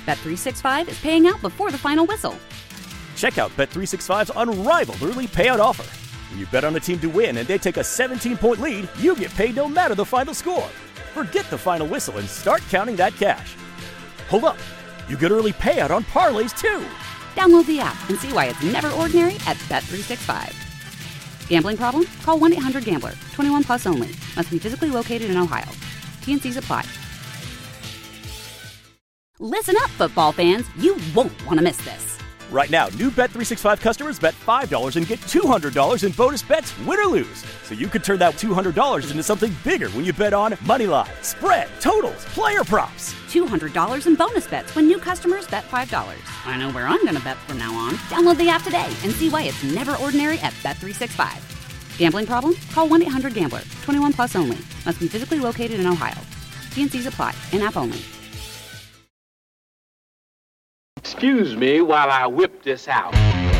Bet365 is paying out before the final whistle. Check out Bet365's unrivaled early payout offer. When you bet on a team to win and they take a 17-point lead, you get paid no matter the final score. Forget the final whistle and start counting that cash. Hold up. You get early payout on parlays, too. Download the app and see why it's never ordinary at Bet365. Gambling problem? Call 1-800-GAMBLER. 21 plus only. Must be physically located in Ohio. T&Cs apply. Listen up, football fans. You won't want to miss this. Right now, new Bet365 customers bet $5 and get $200 in bonus bets, win or lose. So you could turn that $200 into something bigger when you bet on moneyline, spread, totals, player props. $200 in bonus bets when new customers bet $5. I know where I'm going to bet from now on. Download the app today and see why it's never ordinary at Bet365. Gambling problem? Call 1-800-GAMBLER. 21 plus only. Must be physically located in Ohio. T&Cs apply. In-app only. Excuse me while I whip this out.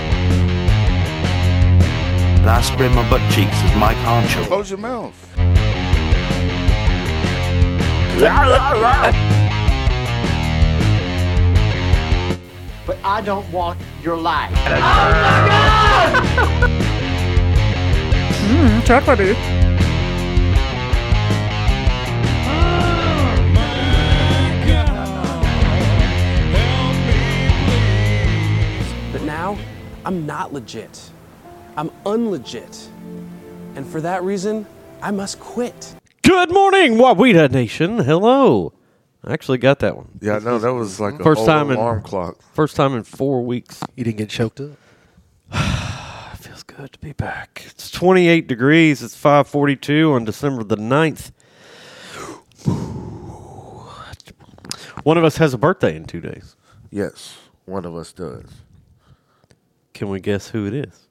And I spread my butt cheeks as Mike Honcho. Close your mouth. But I don't want your life. Chocolatey. But now, I'm not legit. I'm unlegit. And for that reason, I must quit. Good morning, Wawita Nation. Hello. I actually got that one. Yeah, no, that was like a First whole time alarm clock. First time in 4 weeks. You didn't get choked up. It feels good to be back. It's 28 degrees. It's 5:42 on December the 9th. One of us has a birthday in 2 days. Yes, one of us does. Can we guess who it is?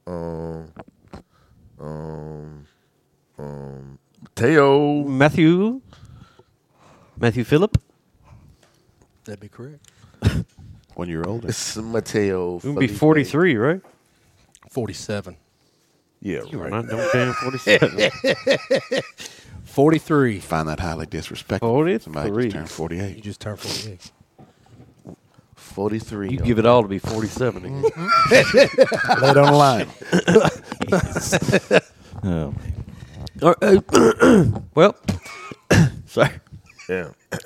Mateo. Matthew Phillip? That'd be correct. 1 year older. It's Mateo. It would be 43, right? 47. Yeah, You are right. not no damn 47. 43. Find that highly disrespectful. 43. Somebody just turned You 48. just turned 48. 43. You give it all to be 47 again. Lay it on the line. Oh, well, sorry. Yeah.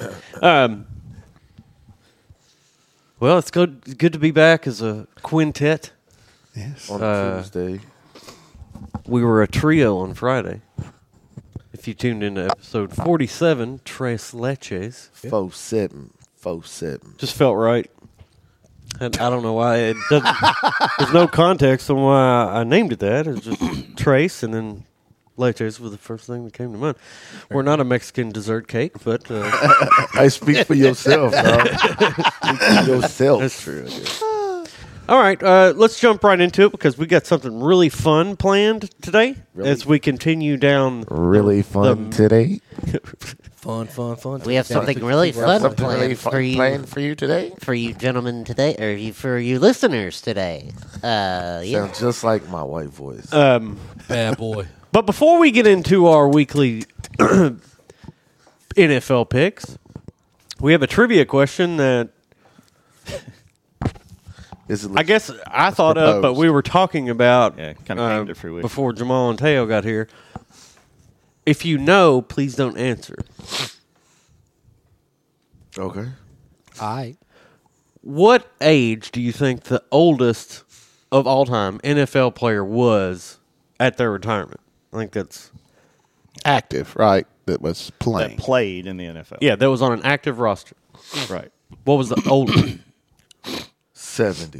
Well, it's good to be back as a quintet. Yes. On Tuesday. We were a trio on Friday. If you tuned into episode 47, Tres Leches. 4-7. Just felt right. And I don't know why. It doesn't. There's no context on why I named it that. It's just Trace and then Leches was the first thing that came to mind. We're not a Mexican dessert cake, but... I speak for yourself, dog. Speak for yourself. That's true, I guess. All right, let's jump right into it because we got something really fun planned today as we continue down. Really fun today. Fun. We have something really fun Something really planned for you today. for you gentlemen today, or for you listeners today. Yeah. Sounds just like my white voice. Bad boy. But before we get into our weekly NFL picks, we have a trivia question that I guess I thought of, but we were talking about kind of named it for you. before Jamal and Teo got here. If you know, please don't answer. Okay. All right. What age do you think the oldest of all time NFL player was at their retirement? I think that's Active, right? That was playing. That played in the NFL. that was on an active roster. Right. What was the oldest? 70.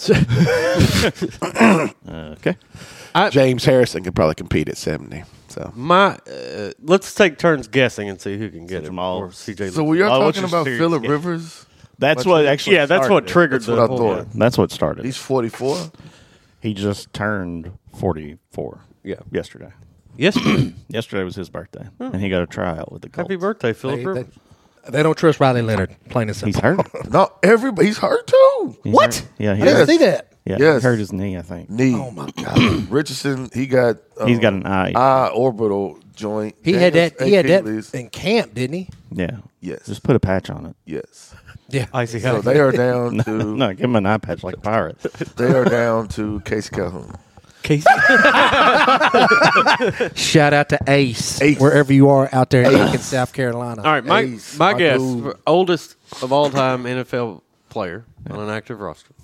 Okay. James Harrison could probably compete at 70. So Let's take turns guessing and see who can get it. Jamal. Or CJ. So were y'all what's talking your about serious Phillip guess? Rivers? That's what actually Yeah, that's what started it. triggered That's the what I whole thought. That's what started He's it. 44. He just turned 44 yesterday. Yesterday. Yesterday was his birthday, and he got a tryout with the Colts. Happy birthday, Philip Rivers. They don't trust Riley Leonard, plain and simple. He's hurt. No, he's hurt too. He's What? hurt. Yeah, he I didn't hurt. see that. Yeah, Yes. he hurt his knee, I think. Knee. Oh, my God. Richardson, he got. He's got an eye. Eye orbital joint. He had that Achilles. in camp, didn't he? Yeah. Yes. Just put a patch on it. Yes. Yeah. Icy So hot. they are down to No, give him an eye patch like a pirate. they are down to Casey Calhoun. Casey. Shout out to Ace, Ace. wherever you are out there in Aiken, South Carolina. All right, my Ace, my my guess, dude. oldest of all time NFL player on an active roster.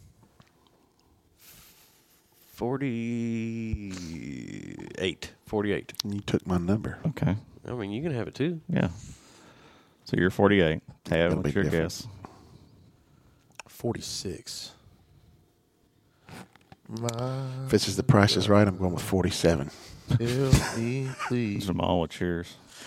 48. You took my number. Okay. I mean, you can have it too. Yeah. So you're 48. Tab, That'll what's be your different. guess? 46. If this is the price is right, I'm going with 47. Tell me, please. Jamal, what's yours?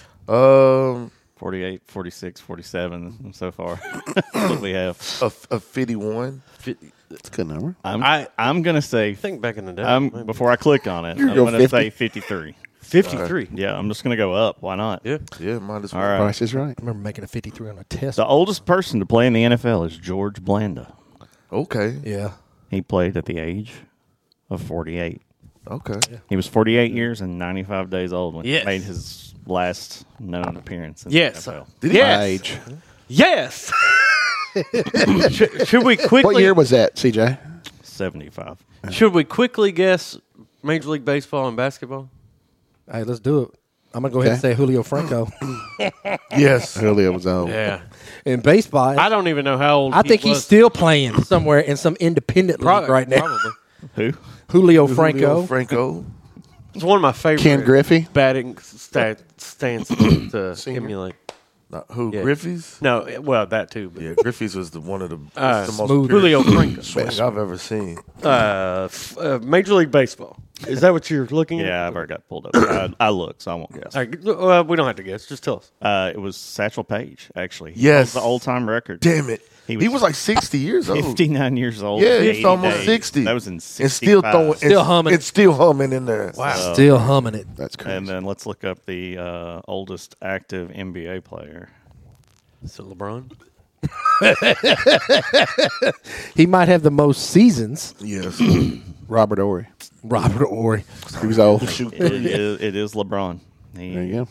48, 46, 47 so far. That's what we have. A 51. That's a good number. I'm going to say, Think back in the day. before I click on it, You're I'm going going to 50. say 53. 53. Yeah, I'm just going to go up. Why not? Yeah. Yeah, might as well. All right. Price is right. I remember making a 53 on a test. The oldest person to play in the NFL is George Blanda. Okay. Yeah. He played at the age of 48. Okay. He was 48 years and 95 days old when Yes. he made his last known appearance in Yes. the NFL. Did he? Yes. My age. Yes. should we quickly? What year was that, CJ? 75. Should we quickly guess Major League Baseball and basketball? Hey, let's do it. I'm going to go ahead and say Julio Franco. Yes. Julio was old. Yeah. In baseball, I don't even know how old. I think he he's was. still playing somewhere in some independent league right now. Probably. Who? Julio Franco. Julio Franco. It's one of my favorite. Ken Griffey? batting stance to emulate. Who? Yeah. Griffey's? No, well that too. But Yeah, Griffey's was one of the most smooth. Julio Franco. swing I've ever seen. Major League Baseball. Is that what you're looking at? Yeah, I've already got pulled up. I look, so I won't guess. All right, we don't have to guess. Just tell us. It was Satchel Paige, actually. He Yes. holds the all-time record. Damn it. He He was was like 60 years old. 59 years old. Yeah, in he's 80 almost days. 60. That was in And 65. still throwing, Still humming. It's still humming in there. Wow. Still humming it. That's crazy. And then let's look up the oldest active NBA player. Is it LeBron? He might have the most seasons. Yes. Robert Ory. Robert Ory. He was old. It is LeBron. There you go.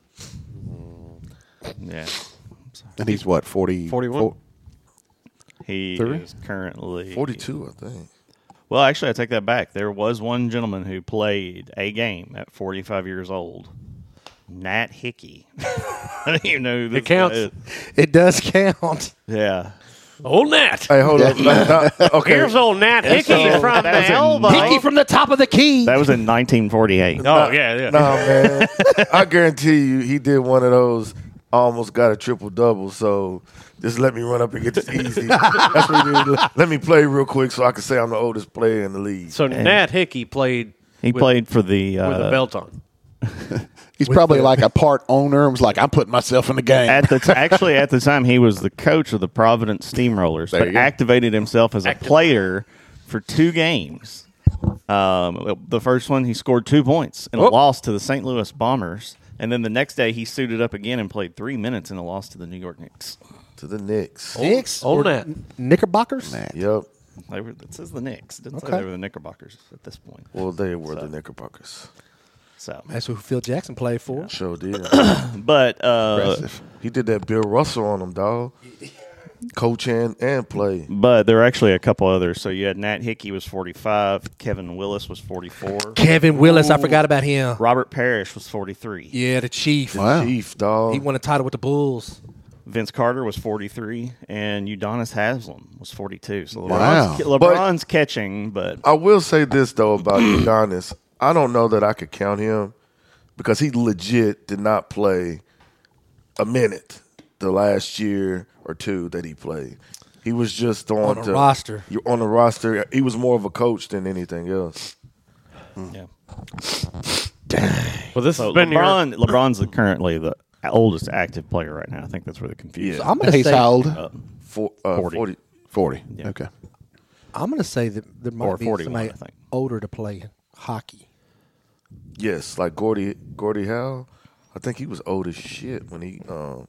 Yeah. And he's what, 40? 41? He Three? is currently 42, I think. Well, actually, I take that back. There was one gentleman who played a game at 45 years old. Nat Hickey. I don't even know who this It counts. guy is. It does count. Yeah. Old Nat. Hey, hold on. Okay. Here's old Nat Hickey so- from that was the in elbow. Hickey from the top of the key. That was in 1948. Oh, yeah. Nah, man. I guarantee you he did one of those almost got a triple-double, so just let me run up and get this easy. That's what he did. Let me play real quick so I can say I'm the oldest player in the league. So Nat Hickey played He with- played for the with a belt on. He's probably like a part owner. Was like, I'm putting myself in the game. at the time he was the coach of the Providence Steamrollers, There but you go. activated himself as a player for 2 games. The first one he scored 2 points in a loss to the St. Louis Bombers, and then the next day he suited up again and played 3 minutes in a loss to the New York Knicks. To the Knicks. Knicks? Old Or Nat. Knickerbockers? Yep. It says the Knicks. It didn't say Okay. they were the Knickerbockers at this point. Well, they were the Knickerbockers. So, That's who Phil Jackson played for. Sure did. but Impressive. He did that Bill Russell on him, dog. Coach and play. But there were actually a couple others. So you had Nat Hickey was 45, Kevin Willis was 44, Kevin Willis, I forgot about him. Robert Parrish was 43, Yeah, the Chief. Wow. Chief, dog. He won a title with the Bulls. Vince Carter was 43, and Udonis Haslam was 42. So Wow. LeBron's catching, but I will say this, though, about Udonis. I don't know that I could count him because he legit did not play a minute the last year or two that he played. He was just On a roster. You're on the roster. He was more of a coach than anything else. yeah. Well, this So has been LeBron's currently the oldest active player right now. I think that's where the confusion. So I'm going to He's say how old? 40. 40. Yeah. Okay. I'm going to say that there Or might be 41, somebody I think. older to play hockey. Yes, like Gordie Howe. I think he was old as shit when he.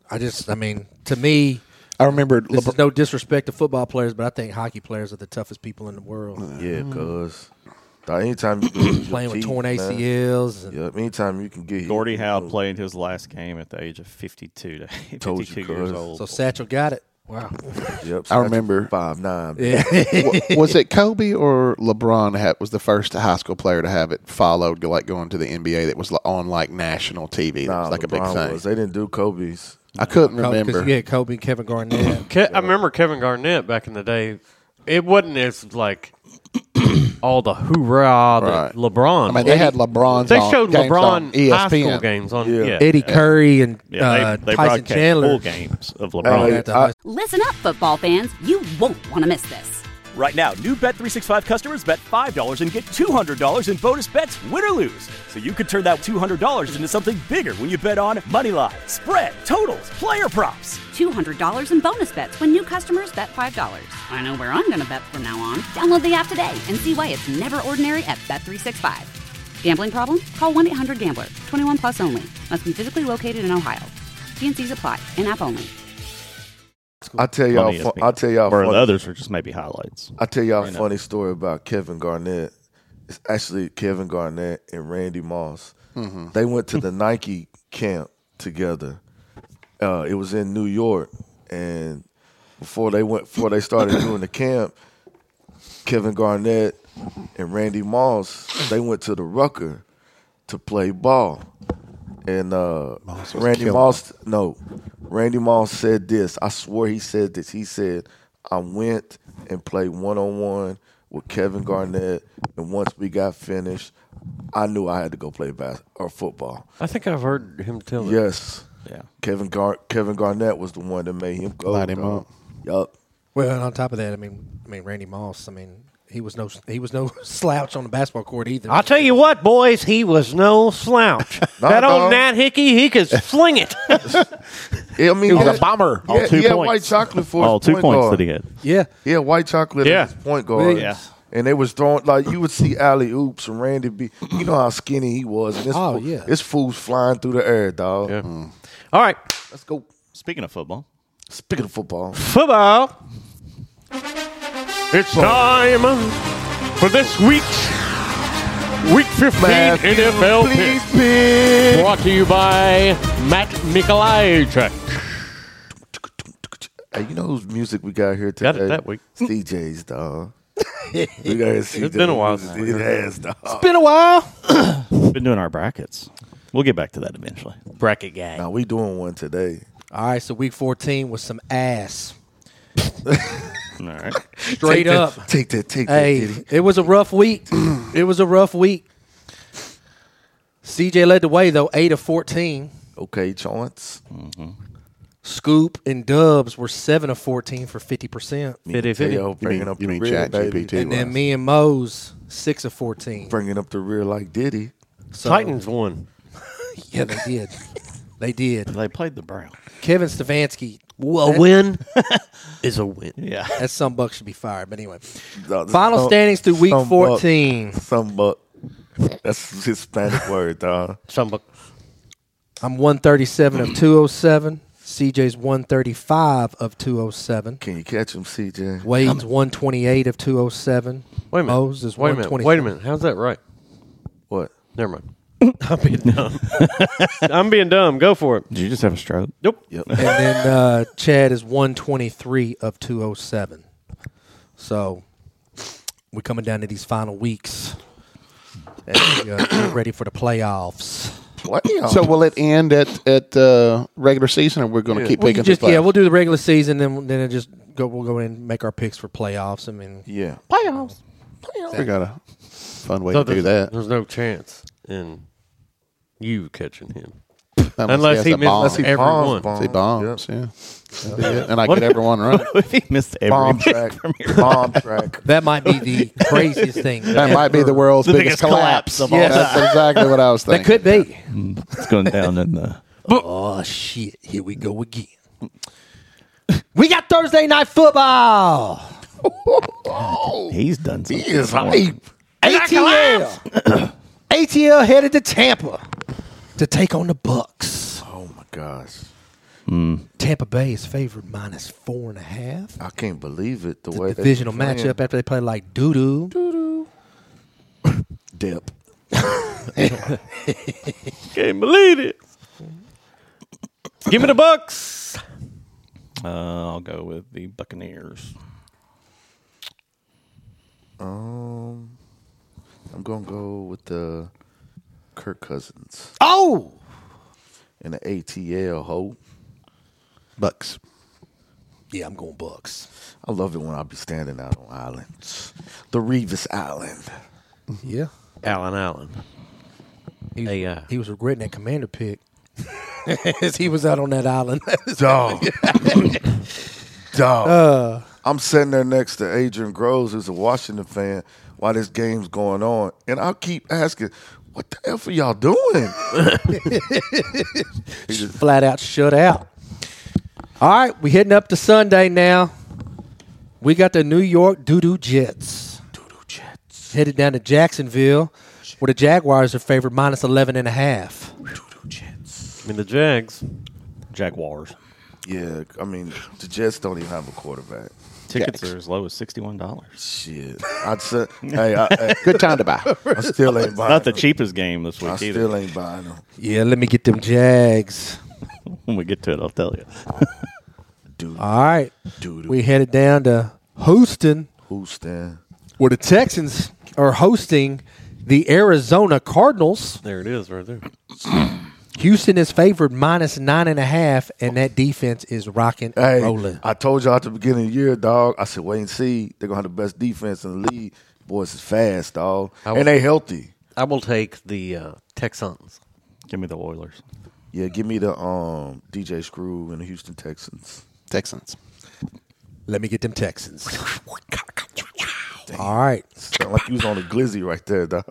To me, I remember this is no disrespect to football players, but I think hockey players are the toughest people in the world. Yeah, cause anytime you can Playing with torn ACLs. And yeah, anytime you can get Gordie Howe played his last game at the age of 52 Told you, years cuz. old. So Satchel got it. Wow. Yep. I remember 5'9". Yeah. Was it Kobe or LeBron was the first high school player to have it followed, like going to the NBA that was on like national TV? That was like LeBron a big thing. was. They didn't do Kobe's. I couldn't remember. Yeah, Kobe and Kevin Garnett. I remember Kevin Garnett back in the day. It wasn't as like all the hoorah that LeBron. I mean, they had LeBron's. They showed games LeBron on ESPN. high school games on Eddie Curry and they Tyson broadcast Chandler. full games of LeBron. Listen up, football fans. You won't want to miss this. Right now, new Bet365 customers bet $5 and get $200 in bonus bets, win or lose. So you could turn that $200 into something bigger when you bet on moneyline, spread, totals, player props. $200 in bonus bets when new customers bet $5. I know where I'm going to bet from now on. Download the app today and see why it's never ordinary at Bet365. Gambling problem? Call 1-800-GAMBLER. 21 plus only. Must be physically located in Ohio. T&Cs apply. In-app only. I'll tell y'all. Or the others are just maybe highlights. I'll tell y'all a funny story about Kevin Garnett. It's actually Kevin Garnett and Randy Moss. Mm-hmm. They went to the Nike camp together. It was in New York, and before they started doing the camp, Kevin Garnett and Randy Moss, they went to the Rucker to play ball. And Randy Moss said this. I swear he said this. He said, I went and played one-on-one with Kevin Garnett, and once we got finished, I knew I had to go play football. I think I've heard him tell it. Yes. Yeah. Kevin Garnett was the one that made him go. Light him up. Yup. Well, and on top of that, I mean, Randy Moss. I mean, he was no slouch on the basketball court either. I'll tell you what, boys, he was no slouch. That old Nat Hickey, he could sling it. I mean, He was a bomber. All 2 he had points. white chocolate for All his 2 point points guard. that he had. Yeah. He had white chocolate as his point guard. Yeah. And they was throwing, like, you would see alley oops and Randy be, you know how skinny he was. And this fool's flying through the air, dog. Yeah. All right. Let's go. Speaking of football. Football. It's time for this week's Week 15 NFL pick. Brought to you by Matt Mikolajczyk. Hey, you know whose music we got here today? Got it that week. CJ's, dog. We got CJ. It's been a while. It has, dog. It's been a while. Been doing our brackets. We'll get back to that eventually. Bracket gang. Now, we doing one today. All right, so week 14 was some ass. All right. Straight up. Take that, Hey, Diddy. it was a rough week. It was a rough week. CJ led the way, though, 8 of 14. Okay, Chance. Scoop and Dubs were 7 of 14 for 50%. Teo bringing up the rear, baby. ChatGPT? And then me and Mose, 6 of 14. Bringing up the rear like Diddy. So, Titans won. Yeah, they did. They did. They played the Browns. Kevin Stefanski. A win is a win. Yeah. That some buck should be fired. But anyway. No, Final standings through week some 14. Some buck. That's Hispanic word, dog. Some I'm 137 of 207. CJ's 135 of 207. Can you catch him, CJ? Wade's 128 of 207. Wait a minute. Mose is Wait a minute. 127. Wait a minute. How's that right? What? Never mind. I'm being dumb. I'm being dumb. Go for it. Did you just have a stroke? Nope. Yep. And then Chad is 123 of 207. So we're coming down to these final weeks. And we're ready for the playoffs. So will it end at regular season, or we're going to keep picking? We'll do the regular season, then it just go. We'll go in and make our picks for playoffs. I mean, Yeah. playoffs. We got a fun way So to do that. There's no chance in you catching him. Unless he misses every one. He bombs, yeah. And I get everyone running. If he missed every Bomb pick track. from your Bomb track. That might be the craziest thing. That might be the world's biggest collapse. of all Yes. That's exactly what I was thinking. That could be. It's going down in the. Oh, shit. Here we go again. We got Thursday Night Football. He's done something. He is hype. ATL. ATL headed to Tampa to take on the Bucks. Oh, my gosh. Tampa Bay is favored minus 4.5. I can't believe it. The It's way a divisional matchup after they play like doo-doo. Dip. Can't believe it. Give me the Bucks. I'll go with the Buccaneers. I'm gonna go with the Kirk Cousins. Oh, And the ATL ho. Bucks. yeah, I'm going Bucks. I love it when I be standing out on islands. The Revis Island. Yeah, Allen. he was regretting that commander pick as he was out on that island. Dog. I'm sitting there next to Adrian Groves, who's a Washington fan, while this game's going on. And I'll keep asking, what the F are y'all doing? He just flat out shut out. All right, we heading up to Sunday now. We got the New York Doo-Doo Jets. Headed down to Jacksonville, where the Jaguars are favored minus 11.5. I mean, the Jags. Jaguars. Yeah, I mean, the Jets don't even have a quarterback. Tickets are as low as $61. Shit. I'd say, hey, Good time to buy. I still ain't buying Not the them. cheapest game this week I either. still ain't buying them. Yeah, let me get them Jags. When we get to it, I'll tell you. Dude. All right, Dude. we headed down to Houston, Houston. where the Texans are hosting the Arizona Cardinals. There it is right there. Houston is favored minus 9.5, and that defense is rocking and Hey, rolling. I told y'all at the beginning of the year, dog. I said, wait and see. They're going to have the best defense in the league. Boys is fast, dog. And they healthy. I will take the Texans. Give me the Oilers. Yeah, give me the DJ Screw and the Houston Texans. Texans. Let me get them Texans. All right. Sound like you was on a glizzy right there, dog.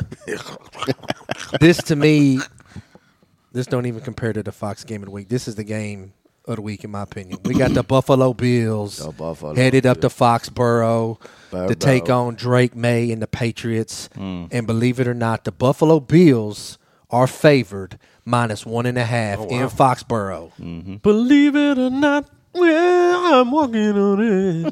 This, to me, this don't even compare to the Fox game of the week. This is the game of the week, in my opinion. We got the Buffalo Bills headed up to Foxborough to take on Drake May and the Patriots. And believe it or not, the Buffalo Bills are favored minus 1.5 in Foxborough. Mm-hmm. Believe it or not, well, I'm walking on it.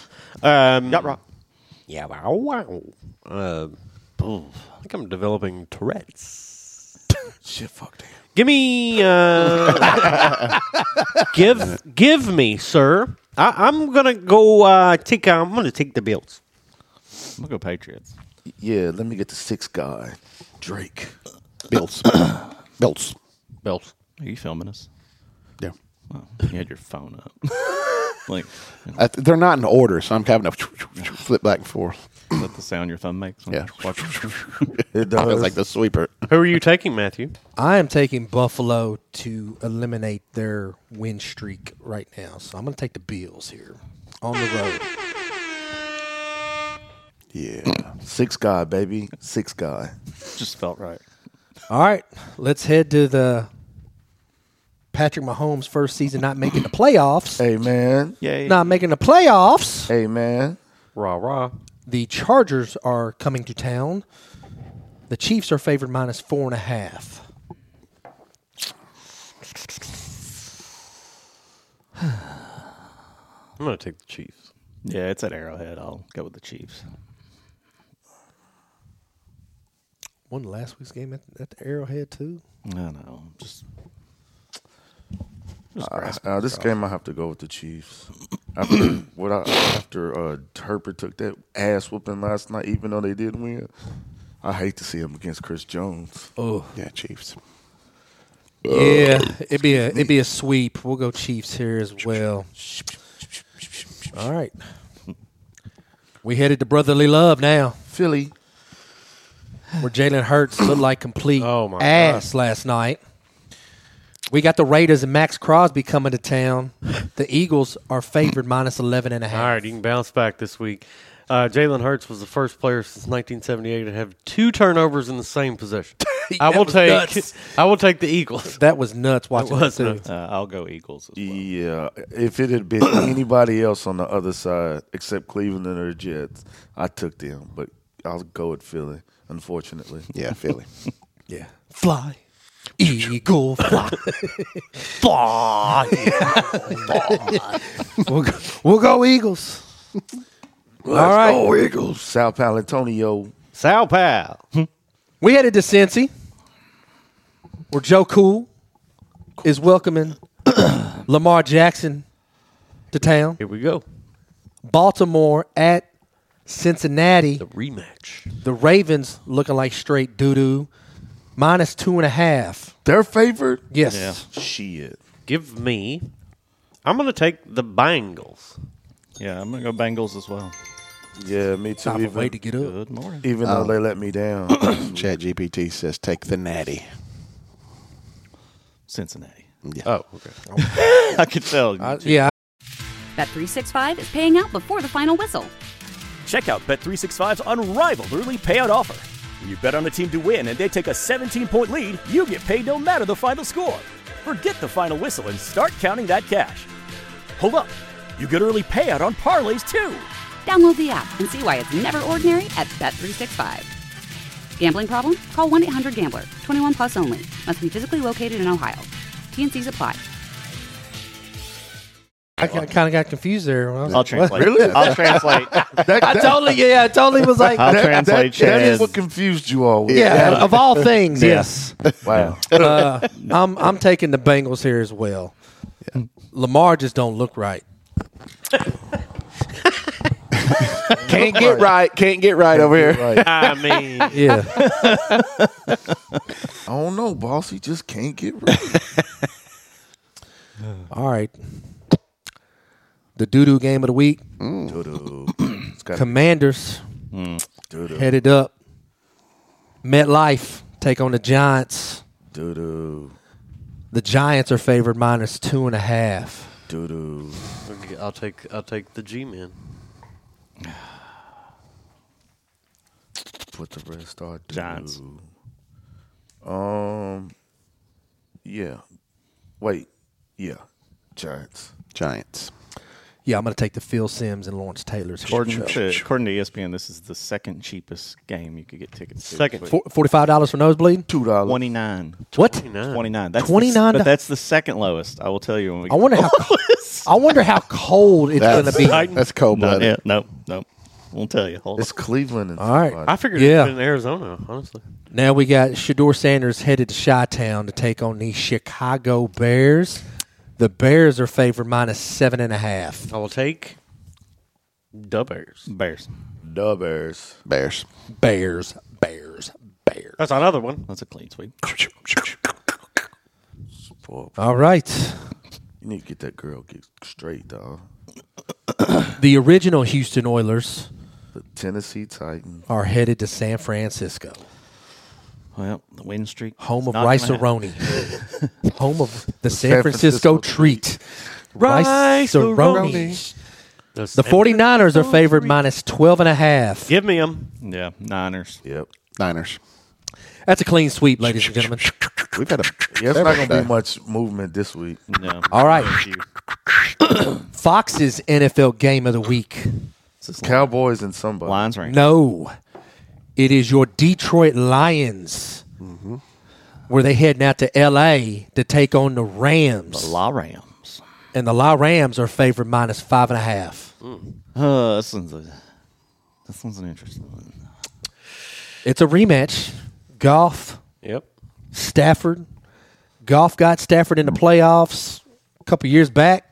Yeah, wow. I think I'm developing Tourette's. Shit, fuck that. Give me, give me, sir. I'm gonna go take. I'm gonna take the Bills. I'm gonna go Patriots. Yeah, let me get the sixth guy, Drake. Bills. Bills. Bills. Are you filming us? Yeah. Oh, you had your phone up. Like, They're not in order, so I'm having to flip back and forth. is that the sound your thumb makes? When Yeah. you're watching? It does. Feels like the sweeper. Who are you taking, Matthew? I am taking Buffalo to eliminate their win streak right now. So I'm going to take the Bills here on the road. Yeah. Sixth guy, baby. Sixth guy. Just felt right. All right, let's head to the Patrick Mahomes' first season not making the playoffs. Hey, man. Yay. Not making the playoffs. Hey, man. Rah rah. The Chargers are coming to town. The Chiefs are favored minus 4.5. I'm gonna take the Chiefs. Yeah, it's at Arrowhead. I'll go with the Chiefs. Won last week's game at the Arrowhead, too? I know. Just This game I have to go with the Chiefs. After Herbert took that ass whooping last night, even though they did win, I hate to see him against Chris Jones. Oh, Yeah, Chiefs. yeah, it'd be a sweep. We'll go Chiefs here as well. All right, we headed to brotherly love now, Philly. where Jalen Hurts looked like complete Oh, my ass last night. We got the Raiders and Max Crosby coming to town. The Eagles are favored minus 11.5. All right, you can bounce back this week. Jalen Hurts was the first player since 1978 to have 2 turnovers in the same possession. I will take the Eagles. That was nuts watching that, was too. nuts. I'll go Eagles as well. Yeah, if it had been anybody else on the other side except Cleveland or the Jets, I took them. But I'll go with Philly, unfortunately. Yeah, Philly. Yeah. Fly. Eagle fly. Fly. We'll go Eagles. All right. Go Eagles. Sal Palantonio. Sal Pal. We headed to Cincy, where Joe Cool is welcoming Lamar Jackson to town. Here we go. Baltimore at Cincinnati. The rematch. The Ravens looking like straight doo-doo. Minus 2.5. They're favored? Yes. Yeah. Shit. Give me. I'm going to take the Bengals. Yeah, I'm going to go Bengals as well. Yeah, me too. Time of way to get up. Good morning. Even though they let me down. ChatGPT says take the Natty. Cincinnati. Yeah. Oh, okay. I could tell. Yeah. Bet365 is paying out before the final whistle. Check out Bet365's unrivaled early payout offer. When you bet on a team to win and they take a 17-point lead, you get paid no matter the final score. Forget the final whistle and start counting that cash. Hold up. You get early payout on parlays too. Download the app and see why it's never ordinary at Bet365. Gambling problem? Call 1-800-GAMBLER. 21 plus only. Must be physically located in Ohio. T&Cs apply. I kind of got confused there. I'll translate. Really? I'll translate. I totally was like, I'll translate. That is Chaz. what confused you all. yeah, of all things, yes. Wow. I'm taking the Bengals here as well. Lamar just don't look right. Can't get right over here. Right. I mean, Yeah. I don't know, boss. He just can't get right. All right. The doo-doo game of the week. Doo-doo. It's got Commanders doo-doo. headed up. MetLife take on the Giants. Doo-doo. The Giants are favored minus 2.5. Doo-doo. okay, I'll take the G-men. What the rest are? Doo-doo. Giants. Yeah. Wait. Yeah. Giants. Giants. Yeah, I'm going to take the Phil Simms and Lawrence Taylor's. According to ESPN, this is the second cheapest game you could get tickets to. Second. $45 for nosebleed? $2. 29. What? 29. That's $29? But that's the second lowest. I will tell you when we. I wonder how cold it's going to be. That's cold blooded. No. Won't tell you. Hold It's on. Cleveland. And All right. somebody. I figured Yeah. it was in Arizona, honestly. Now we got Shador Sanders headed to Chi-Town to take on the Chicago Bears. The Bears are favored minus 7.5. I will take the Bears. Bears. The Bears. Bears. Bears. That's another one. That's a clean sweep. All right. You need to get that girl get straight, dog. The original Houston Oilers The Tennessee Titans. are headed to San Francisco, Well, the win streak. home is of not gonna happen. Rice-A-Roni, home of the San San Francisco Francisco treat. Rice-A-Roni. The 49ers are favored minus 12.5. Give me them. Yeah, Niners. Yep. Niners. That's a clean sweep, ladies and gentlemen. We've had a Yeah, it's not going to day. be much movement this week. No. All right. Few. Fox's NFL game of the week. It's just Cowboys and somebody. Lions rank. No, it is your Detroit Lions, where they heading out to L.A. to take on the Rams. The La Rams. And the La Rams are favored minus 5.5. This one's an interesting one. It's a rematch. Goff, Yep. Stafford. Goff got Stafford in the playoffs a couple years back.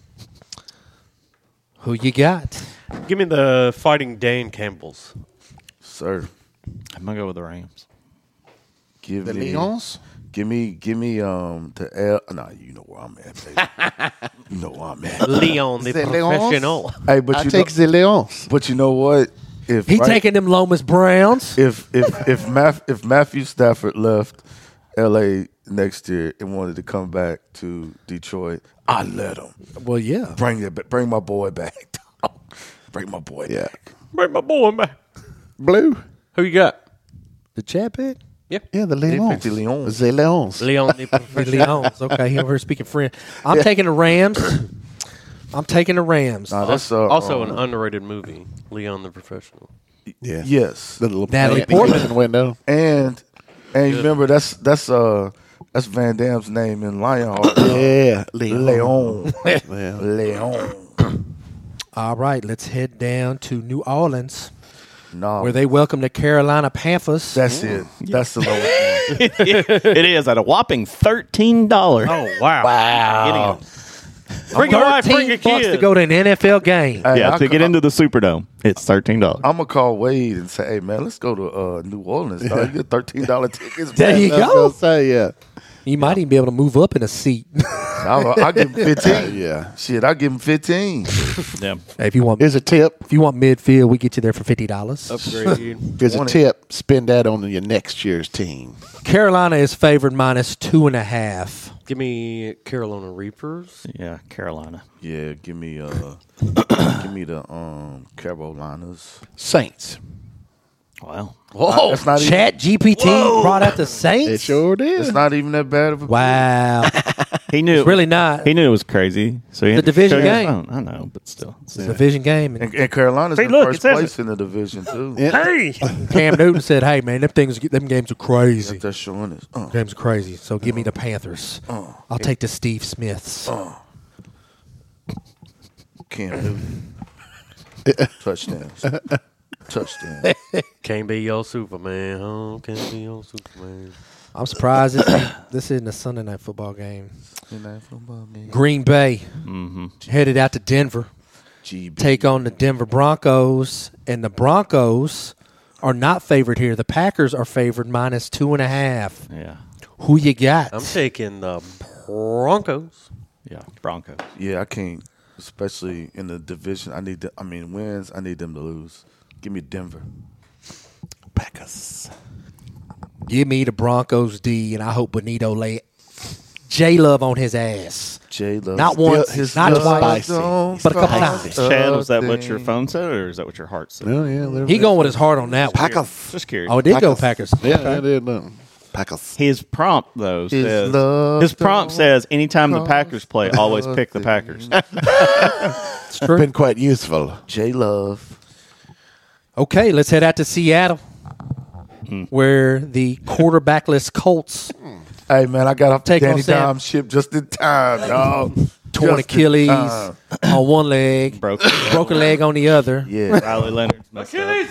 Who you got? Give me the Fighting Dan Campbells. Sir. I'm going to go with the Rams. Give The me. Lions? Give me the L. Nah, you know where I'm at, baby. You know where I'm at. Leon, the The Lions? professional. Hey, but I you take the Lions. But you know what? If He taking them Lomas Browns. if Matthew Stafford left L.A. next year and wanted to come back to Detroit, I let him. Well, yeah. Bring my boy back. Bring my boy Yeah. back. Bring my boy back. Blue. Who you got? The Chad pick? Yeah, the Lions. The Lions. The Lions. Leon, the The professional. Lions. Okay, he over here speaking French. I'm taking the Rams. I'm taking the Rams. Nah, that's Also an underrated movie, Leon the Professional. Yeah. yes. The little Natalie plant in the Portman. kitchen window. And you remember that's Van Damme's name in Lionheart. Yeah. Leon. Yeah. Leon. All right, let's head down to New Orleans, No. where they welcome the Carolina Panthers. That's it. That's the lowest one. It is at a whopping $13. Oh, wow. Wow. Bring your wife, bring your $13 to kids. go to an NFL game. Hey, Yeah, I to get into the Superdome, it's $13. I'm gonna call Wade and say, "Hey man, let's go to New Orleans. Dog. You get $13 tickets." There you I was go. gonna say, yeah. You might even be able to move up in a seat. I'll give him 15. Yeah. Shit, I'll give him 15. Yeah. Hey, if you want Here's a tip. midfield, we get you there for $50. Upgrade. Here's a 20. tip. Spend that on your next year's team. Carolina is favored minus 2.5. Give me Carolina Reapers. Yeah, Carolina. Yeah, give me the Carolinas. Saints. Wow. Whoa, That's not even- Chat GPT brought out the Saints? It sure did. It's not even that bad of a Wow. He knew It's really not. He knew it was crazy. So he The had to division show you his game. phone. I know, but still. It's a division game. And Carolina's See, in look, it first says place in the division too. Hey! Cam Newton said, "Hey man, them games are crazy. They're showing us. Games are crazy. So give me the Panthers. I'll take the Steve Smiths. Cam Newton. Touchdowns. Touchdown. Can't be your Superman, huh? Can't be your Superman. I'm surprised this isn't a Sunday night football game. Football game. Green Bay Mm-hmm. headed out to Denver. GB. Take on the Denver Broncos, and the Broncos are not favored here. The Packers are favored minus 2.5. Yeah. Who you got? I'm taking the Broncos. Yeah. Broncos. Yeah, I can't. Especially in the division, wins. I need them to lose. Give me Denver. Packers. Give me the Broncos D, and I hope Benito lay J-Love on his ass. J-Love. Not once, not twice, but a couple times. Chad, was that what your phone said, or is that what your heart said? Oh, yeah. He going with his heart on that one. Packers. Just curious. Oh, it did go Packers. Yeah, Okay. it did. Packers. His prompt, though, His says love his prompt don't says anytime the Packers play, always pick the Packers. It's true. Been quite useful. J-Love. Okay, let's head out to Seattle, where the quarterbackless Colts Hey, man, I got off the Take on Danny Sam. Dime ship just in time, dog. torn Just in Achilles time. on one leg, Broken. broken leg on the other. Yeah. Riley Leonard's messed up.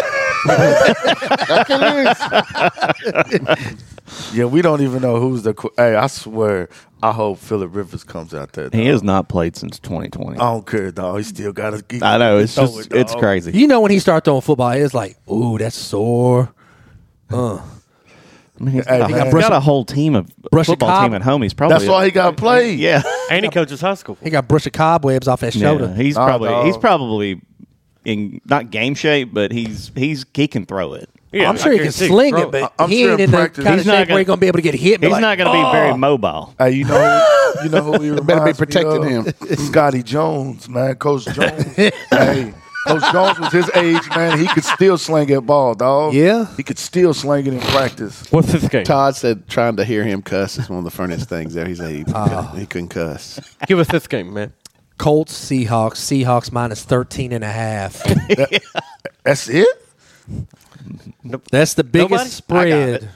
Yeah, we don't even know who's the. Hey, I swear, I hope Phillip Rivers comes out there. He dog. has not played since 2020. I don't care, dog. He still got to. I know it's just it's crazy. You know when he started throwing football, it's like, ooh, that's sore. I mean, he's Hey, got, man. he's got a whole team of Brush a football cob. team at home. He's probably That's why he got played. yeah. And he coaches high school. He got a brush of cobwebs off that shoulder. Yeah, he's Nah, probably in not game shape, but he can throw it. Yeah, I'm sure he can guarantee. sling Throw it, but I'm he sure ain't in in the practice- kind of He's not shape where gonna- he's going to be able to get hit. And be He's like, not going to be very mobile. Hey, you know who he better be reminds me protecting of? him. Scotty Jones, man. Coach Jones. Hey, Coach Jones was his age, man. He could still sling that ball, dog. Yeah. He could still sling it in practice. What's this game? Todd said trying to hear him cuss is one of the funniest things there. He said he couldn't cuss. Give us this game, man. Colts, Seahawks minus 13.5. That's it? That's the biggest Nobody? spread.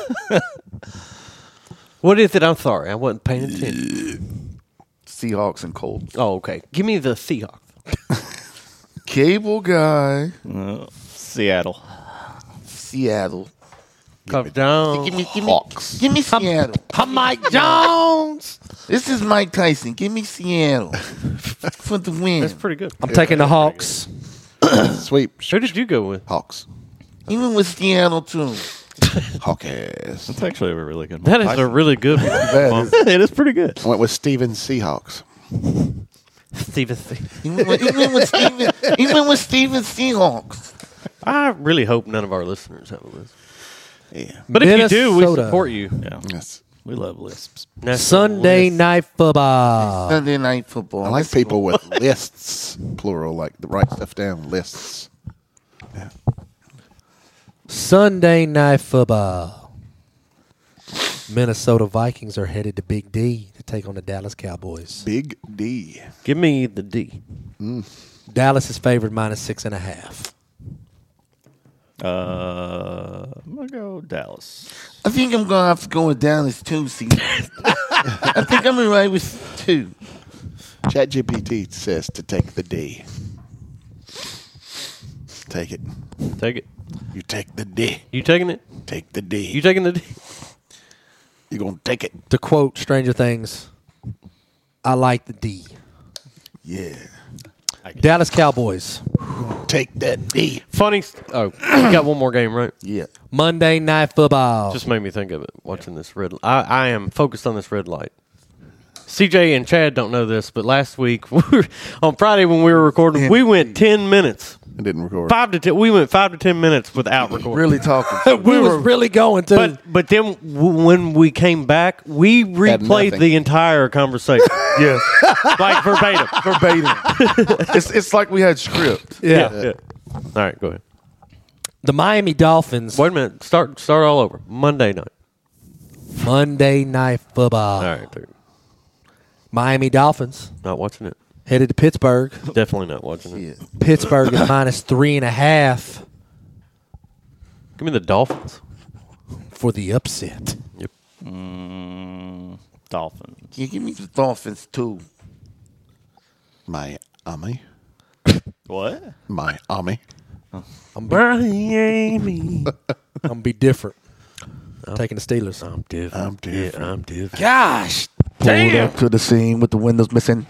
What is it? I'm sorry, I wasn't paying attention. Seahawks and Colts. Oh, okay. Give me the Seahawks. Cable guy, Seattle. Seattle. Comes down. Give me Seattle. I'm Mike Jones. This is Mike Tyson. Give me Seattle for the win. That's pretty good. I'm taking the Hawks. Sweep. Who did you go with? Hawks. Even with Seattle too. Hawk ass. That's actually a really good one. That is a really good one. Bad. It is pretty good. I went with Steven Seahawks. Steven C. Even with Steven Seahawks. I really hope none of our listeners have a list. Yeah. But if you do, we Minnesota. support you. Yeah. Yes. We love lisps. National Sunday list. night football. Sunday night football. I like people with lists, plural, like the write stuff down, lists. Sunday night football. Minnesota Vikings are headed to Big D to take on the Dallas Cowboys. Big D. Give me the D. Dallas is favored minus 6.5. I'm gonna go Dallas. I think I'm gonna have to go with Dallas too. See, I think I'm right with 2. ChatGPT says to take the D. Take it. Take it. You take the D. You taking it? Take the D. You taking the D? You're going to take it. To quote Stranger Things, I like the D. Yeah. Dallas Cowboys. Take that D. Funny. Oh, we got one more game, right? Yeah. Monday Night Football. Just made me think of it watching this red. I am focused on this red light. CJ and Chad don't know this, but last week on Friday when we were recording, we went 10 minutes. I didn't record. 5 to 10. We went 5 to 10 minutes without recording. Really talking. we was really going to. But then when we came back, we replayed nothing. the entire conversation. Yes. Like verbatim. It's like we had script. Yeah. All right, go ahead. The Miami Dolphins. Wait a minute. Start all over. Monday night. Monday Night Football. All right, dude. Miami Dolphins Not watching it. headed to Pittsburgh. Definitely not watching it. Pittsburgh is -3.5 Give me the Dolphins. for the upset. Yep. Dolphins. Yeah, give me the Dolphins too. Miami. What? Miami. I'm gonna be different. Taking the Steelers. I'm different. Yeah, I'm different. Gosh, Pulled up to the scene with the windows missing.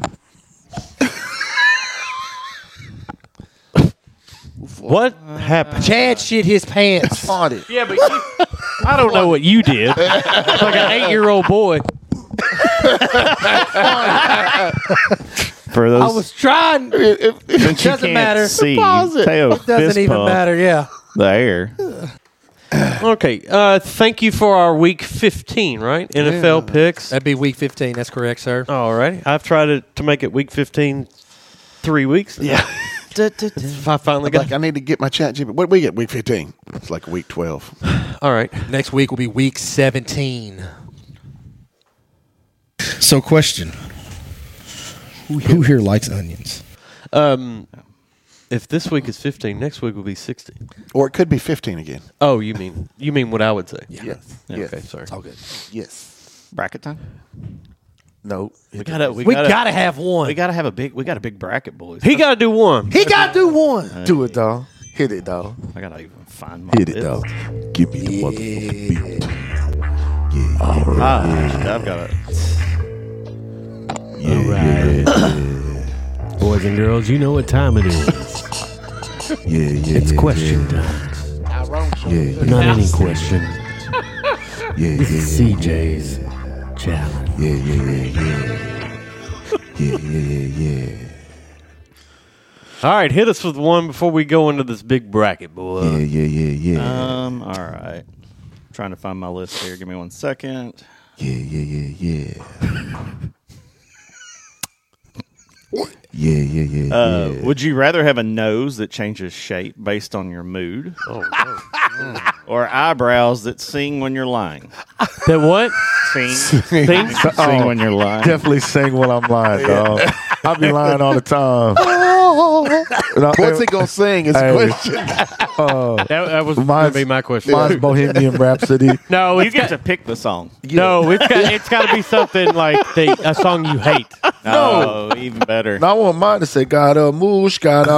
What happened? Chad shit his pants. Farted. Yeah, but I don't know what you did. Like an 8-year-old boy. For those, I was trying. it doesn't matter. See, It Teo doesn't fist even pump matter. Yeah. The air. Okay. Thank you for our Week 15, right? NFL picks. That'd be week 15. That's correct, sir. All right. I've tried to make it Week 15 3 weeks. Yeah. I finally got. I need to get my chat GPT. What did we get? Week 15. It's like week 12. All right. Next week will be week 17. So, question: Who here likes onions? If this week is 15, next week will be 16. Or it could be 15 again. Oh, you mean what I would say? Yes. Okay, sorry. It's all good. Yes. Bracket time. No. We gotta have one. We gotta have a big bracket, boys. He got to do one. He gotta do one. Do it, dog. Hit it, dog. I gotta even find my Hit it, list. dog. Give me the motherfucking beat. I've got it. Boys and girls, you know what time it is. It's question time. But not any question. This is CJ's challenge. All right, hit us with one before we go into this big bracket, boy. All right. Trying to find my list here. Give me 1 second. Would you rather have a nose that changes shape based on your mood? Or eyebrows that sing when you're lying? That what? Sing when you're lying. Definitely sing when I'm lying, dog. I be lying all the time. What's he going to sing is the question. That was going to be my question. Mine's Bohemian Rhapsody. No, You get to pick the song. No, it's got to be something like a song you hate. No, even better. And I want mine to say, gotta moosh.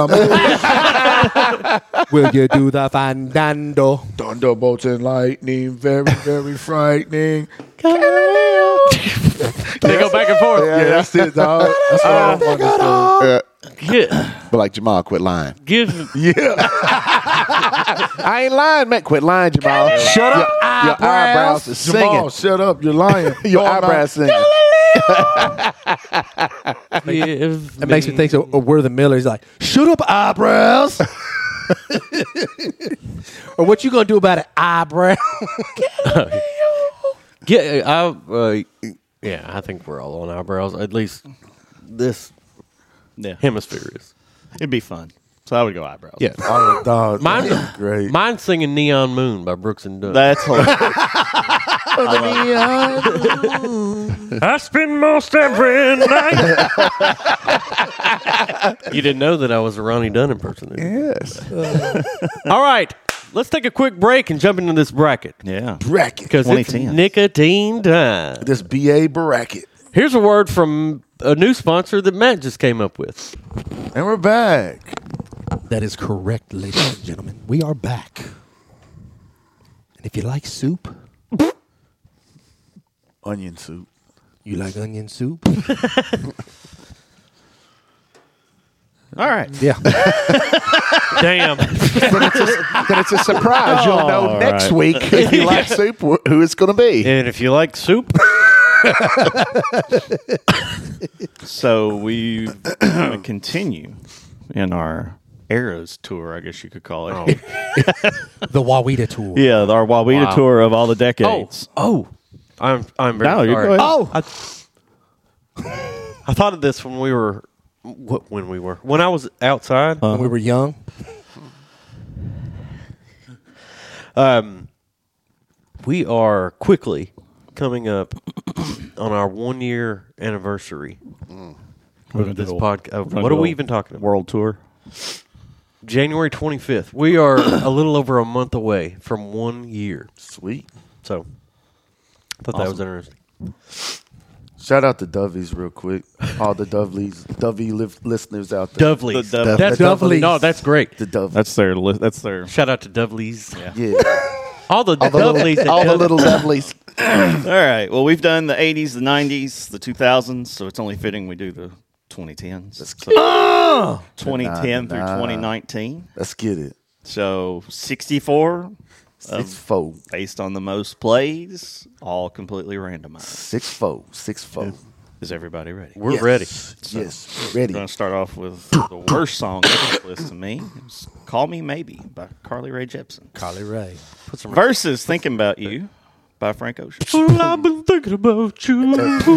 Will you do the fandango? Thunderbolts and lightning, very, very frightening. They go back and forth. Yeah, that's it, dog. That's what I want to But like Jamal, quit lying. Give I ain't lying, man. Quit lying, Jamal. Shut up, Your eyebrows are say. singing. Jamal, shut up. You're lying. Your eyebrows singing. It makes me think of We're the Millers. He's like, shut up, eyebrows. Or what you gonna do about an eyebrow? I think we're all on eyebrows. At least this hemisphere is. It'd be fun. So I would go eyebrows. Yeah. Oh, dog. Mine's great. Mine's singing Neon Moon by Brooks and Dunn. That's hilarious. I spend most every night. You didn't know that I was a Ronnie Dunn impersonator. Yes. All right. Let's take a quick break and jump into this bracket. Yeah. Bracket. Because it's 2010. nicotine time. This BA bracket. Here's a word from a new sponsor that Matt just came up with. And we're back. That is correct, ladies and gentlemen. We are back. And if you like soup, Onion soup. You like onion soup? All right. Yeah. Damn. Then it's a surprise. You'll know All next right. week if you like soup, who it's going to be. And if you like soup, So we continue in our Eras tour, I guess you could call it. The Wawita tour. Yeah, our Wawita Wow. tour of all the decades. I'm very No, sorry. you go ahead. I thought of this when I was outside. When we were young. We are quickly coming up on our 1 year anniversary of this podcast. What are we even talking about? World tour. January 25th. We are a little over a month away from 1 year. Sweet. So, I thought that was interesting. Shout out to Doveys real quick. All the Dovey listeners out there. Doveleys. The Dove- That's Doveleys. No, that's great. The Dove. That's their. Shout out to Doveleys. Yeah. All the Doveleys. All the little Dudleys. All right. Well, we've done the 80s, the 90s, the 2000s, so it's only fitting we do the 2010s. So 2010 through 2019. Let's get it. So 64. 6-4. Based on the most plays, all completely randomized. 6-4. Is everybody ready? We're ready. Yes, We're ready. going to start off with the worst song on this list to me. It's Call Me Maybe by Carly Rae Jepsen. Carly Rae. Versus Thinking About You by Frank Ocean. I've been thinking about you.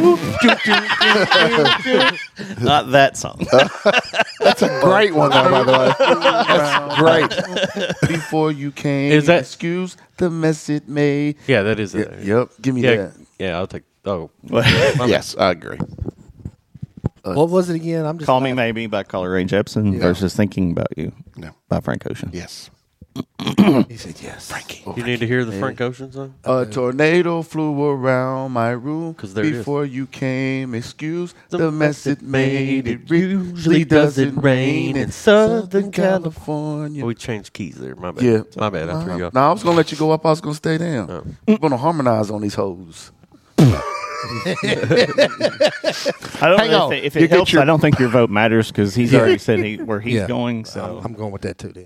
Not that song. That's a great one, though, by the way. That's great. Before you came, Is that- excuse the mess it made. Yeah, that is it. Yep, give me yeah, that. Yeah, I'll take. Oh, Yes, I agree. What was it again? I'm just Call Me Maybe by Carly Rae Jepsen versus Thinking About You by Frank Ocean. Yes. He said yes. Frankie. You need to hear the Frank Ocean song? A tornado flew around my room 'Cause there it is. before you came. Excuse the mess it made. It usually doesn't rain in Southern California. Oh, we changed keys there. My bad. Yeah. My bad. I threw you off. No, I was going to let you go up. I was going to stay down. I'm going to harmonize on these hoes. I don't Hang know on. if You it get helps. your- I don't think your vote matters because he's already said where he's Yeah. going. So I'm going with that too then.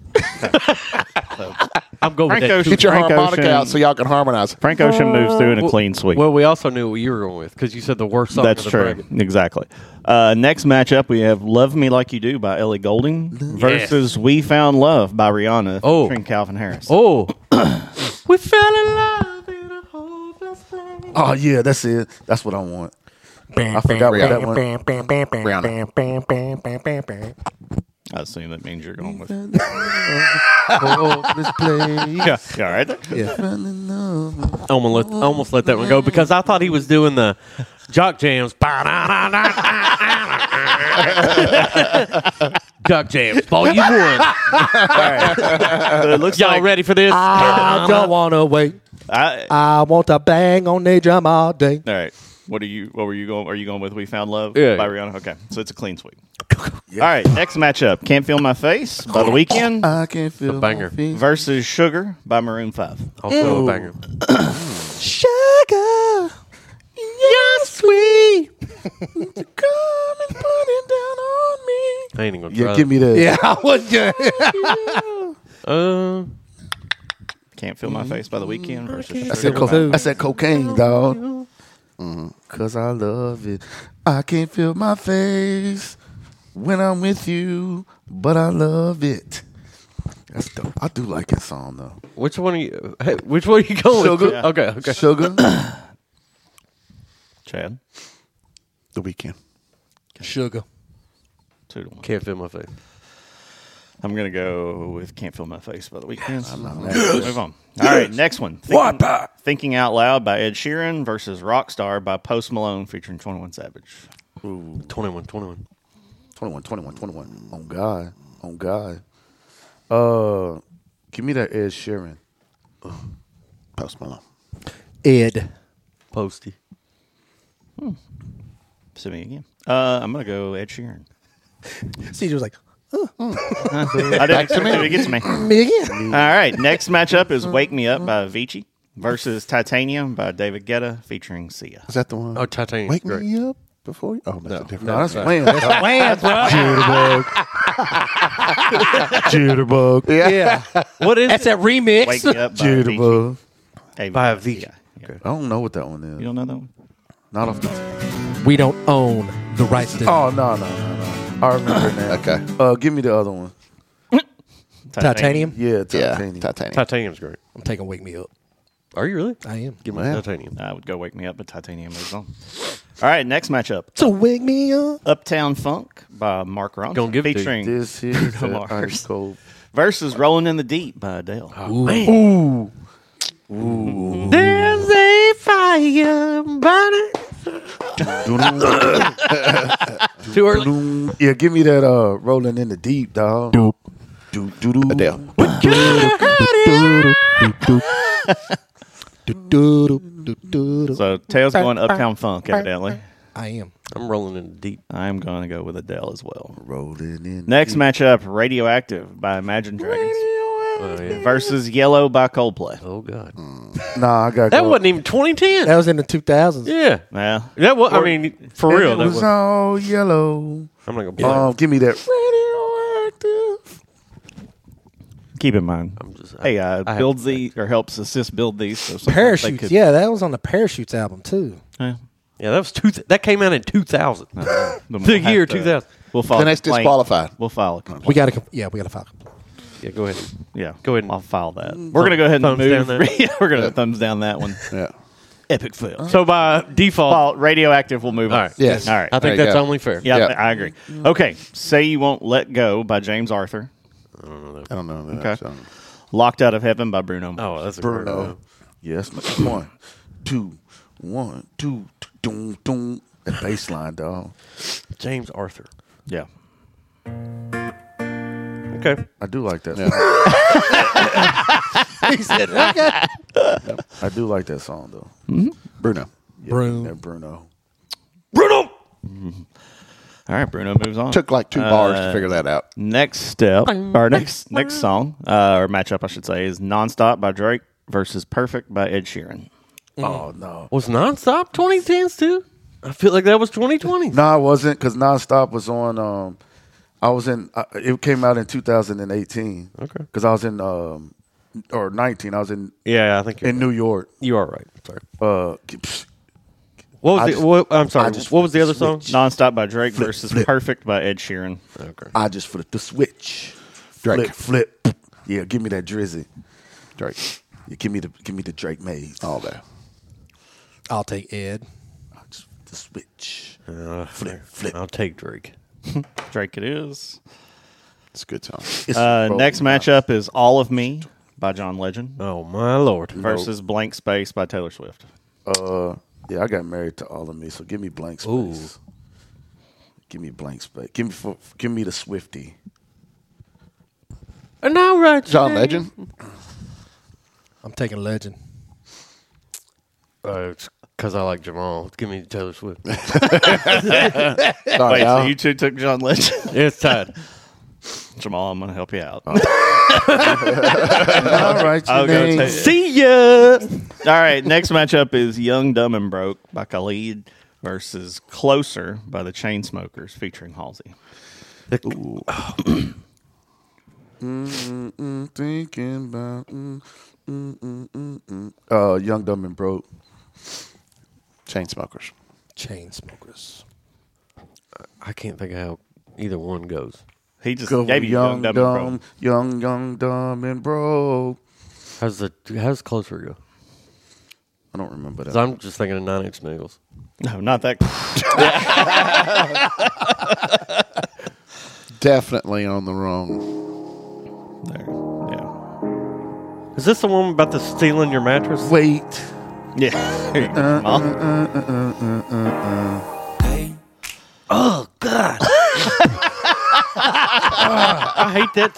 I'm going Frank with that. Ocean. Get your Frank harmonica Ocean- out so y'all can harmonize. Frank Ocean moves through in a clean sweep. Well, we also knew what you were going with because you said the worst song. That's of the true. bracket. Exactly. Next matchup, we have Love Me Like You Do by Ellie Goulding versus We Found Love by Rihanna featuring Calvin Harris. Oh. We fell in love in a hopeless place. Oh, yeah, that's it. That's what I want. I forgot what that one. I assume that means you're going with. Hopeless place. Yeah, all right. Yeah. Almost let that one go because I thought he was doing the jock jams. Jock jams, volume 1. So it looks Y'all like ready for this? I don't want to wait. I want to bang on the drum all day. All right. What were you going? Are you going with We Found Love Yeah. by Rihanna? Okay, so it's a clean sweep. All right, next matchup: Can't Feel My Face by The Weeknd I can feel banger. my feet. versus Sugar by Maroon 5. Also a banger. Sugar, you're sweet. Come and put it down on me. I ain't even gonna try. Yeah, give me that. Yeah, I was Can't Feel My Face by The Weeknd versus I Sugar. said, I said cocaine, dog. Cause I love it. I can't feel my face when I'm with you, but I love it. That's dope. I do like that song though. Which one are you? Hey, which one are you going Sugar. with? Okay. Sugar. Chad, The Weeknd. Sugar. 2-1. Can't feel my face. I'm gonna go with Can't Feel My Face by The Weeknd. Move on. All right, next one. Thinking Out Loud by Ed Sheeran versus Rockstar by Post Malone featuring 21 Savage. Ooh, 21. 21. On God. Give me that Ed Sheeran. Post Malone. Ed. Posty. See me again. I'm gonna go Ed Sheeran. CJ was like, I didn't expect it to get to me. me again. All right, next matchup is Wake Me Up by Avicii versus Titanium by David Guetta featuring Sia. Is that the one? Oh, Titanium. Wake me up before you. Oh, that's a different. No, that's one. Wham. That's Wham, bro. Jitterbug. Yeah. What is That's it? that remix. Wake Me Up by Jitterbug. Avicii. By Avicii. Yeah. I don't know what that one is. You don't know that one? Not off the. We don't own the rights to Oh no. I remember now. Okay. Give me the other one. Titanium. Yeah, Titanium. Titanium. Titanium's great. I'm taking Wake Me Up. Are you really? I am. Give me Yeah. Titanium. I would go Wake Me Up, but Titanium moves on. All right, next matchup. So Wake Me Up. Uptown Funk by Mark Ronson. Gonna give it to you. featuring This is Bruno the Mars. ice cold. Versus Rolling in the Deep by Adele. Ooh. There's a fire burning. Too early. Yeah, give me that Rolling in the Deep, dog. Adele. So Tails going Uptown Funk, evidently. I am. I'm rolling in deep. I'm going to go with Adele as well. Rolling in. Next matchup, Radioactive by Imagine Dragons. Oh, yeah. Versus Yellow by Coldplay. Oh, God. Nah, I got That wasn't even 2010. That was in the 2000s. Yeah. Yeah. That was, I mean, for real. It That was was, all yellow. I'm not going to play. Give me that radioactive. Keep in mind, hey, I have builds to these or helps assist build these. So sometimes they Parachutes. could- Yeah, that was on the Parachutes album too. Yeah. Yeah, that was that came out in 2000. Then The we'll year have to- 2000. We'll file Then a it's complaint. disqualified. We'll file a complaint. We got to file. Yeah, go ahead. Yeah, Go ahead. I'll file that. We're gonna go ahead and Thumbs move. down that. Yeah, we're gonna thumbs down that one. Yeah. Epic fail. So by default, Radioactive will move all on. right. Yes. All right. I There think you that's go. only fair. Yeah, Yeah. I agree. Okay, Say You Won't Let Go by James Arthur. I don't know. That Okay. song. Locked Out of Heaven by Bruno Mars. Oh, that's a great Bruno. one. Yes, man. 1, 2, 1, 2, doom, doom. That bass line, dog. James Arthur. Yeah. Okay. I do like that. Yeah. He said, okay. I do like that song, though. Bruno. Yeah, Bruno. that Bruno. Bruno! All right, Bruno moves on. Took like 2 bars to figure that out. Next step, or next song, or matchup, I should say, is Nonstop by Drake versus Perfect by Ed Sheeran. Oh, no. Was Nonstop 2010s too? I feel like that was 2020. No, I wasn't, because Nonstop was on. I was in. It came out in 2018. Okay. Because I was in, or 19. I was in Yeah, I think you're in New York. You are right. Sorry. I What was just- I'm sorry. I just What was the other song? switched. Nonstop by Drake Flip, versus flip. Perfect by Ed Sheeran. Okay. I just flipped the switch. Drake. Flip. Yeah, give me that Drizzy. Drake. Yeah, give me the Drake Maze. All day. I'll take Ed. I just flipped the switch. Flip. I'll take Drake. Drake it is. It's a good song. Next matchup is All of Me by John Legend Oh my lord. versus Blank Space by Taylor Swift. Yeah, I got married to All of Me, so give me Blank Space. Ooh. Give me Blank Space. Give me the Swiftie. And all right, John Legend. I'm taking Legend. It's because I like Jamal. Give me Taylor Swift. Sorry, Wait, so Al. you two took John Legend? It's tied. Jamal, I'm going to help you out. All right, I'll go take it. See ya. All right, next matchup is Young, Dumb, and Broke by Khalid versus Closer by the Chainsmokers featuring Halsey. Thinking about Young, Dumb, and Broke. Chainsmokers. Chainsmokers. I can't think of how either one goes. He just Go gave you Young, Dumb, and Broke. Young, Dumb, and Broke. How's Closer go? I don't remember that. 'Cause I'm just thinking of 9 Inch Nails. No, not that. Definitely on the wrong. There. Yeah. Is this the one about the stealing your mattress? Wait. Yeah. Here you go, Jamal. Oh God! I hate that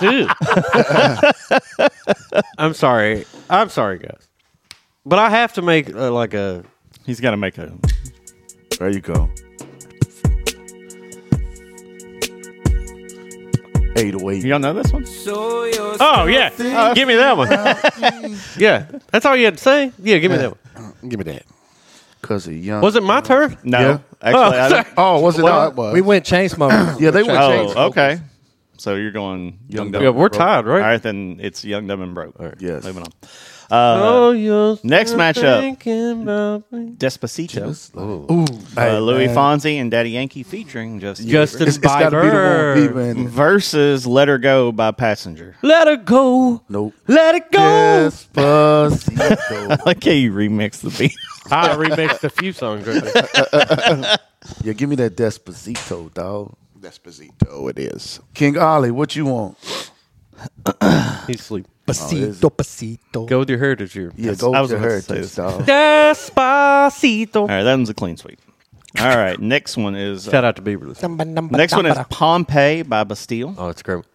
too. I'm sorry, guys, but I have to make like a. He's got to make a. There you go. 808. You don't know this one? Oh, yeah. Give me that one. Yeah. That's all you had to say? Yeah, give me that one. Give me that. Because of young. Was it my turn? No. Yeah. Actually, I don't. Oh, was it not? We went Chainsmokers. Yeah, they went Chainsmokers. Oh, okay. So you're going Young, Dumb, Yeah, we're Broke. tied, right? All right, then it's Young, Dumb, and Broke. All right, yes. Moving on. Next matchup. Despacito. Louis Fonsi and Daddy Yankee featuring Justin Justin Bieber. It's got to be the one Bieber. Bieber in it. Versus Let Her Go by Passenger. Let her go. Nope. Let it go. Despacito. I like how you remix the beat. I remixed a few songs right there. Yeah, give me that Despacito, dog. Despacito, it is. King Ollie, what you want? He's asleep. Pasito. Go with your heritage here. Yeah, I go was with your about to say heritage, this. dog. Despacito. All right, that one's a clean sweep. All right, next one is Shout out to Bieber. next one is Pompeii by Bastille Oh, it's great.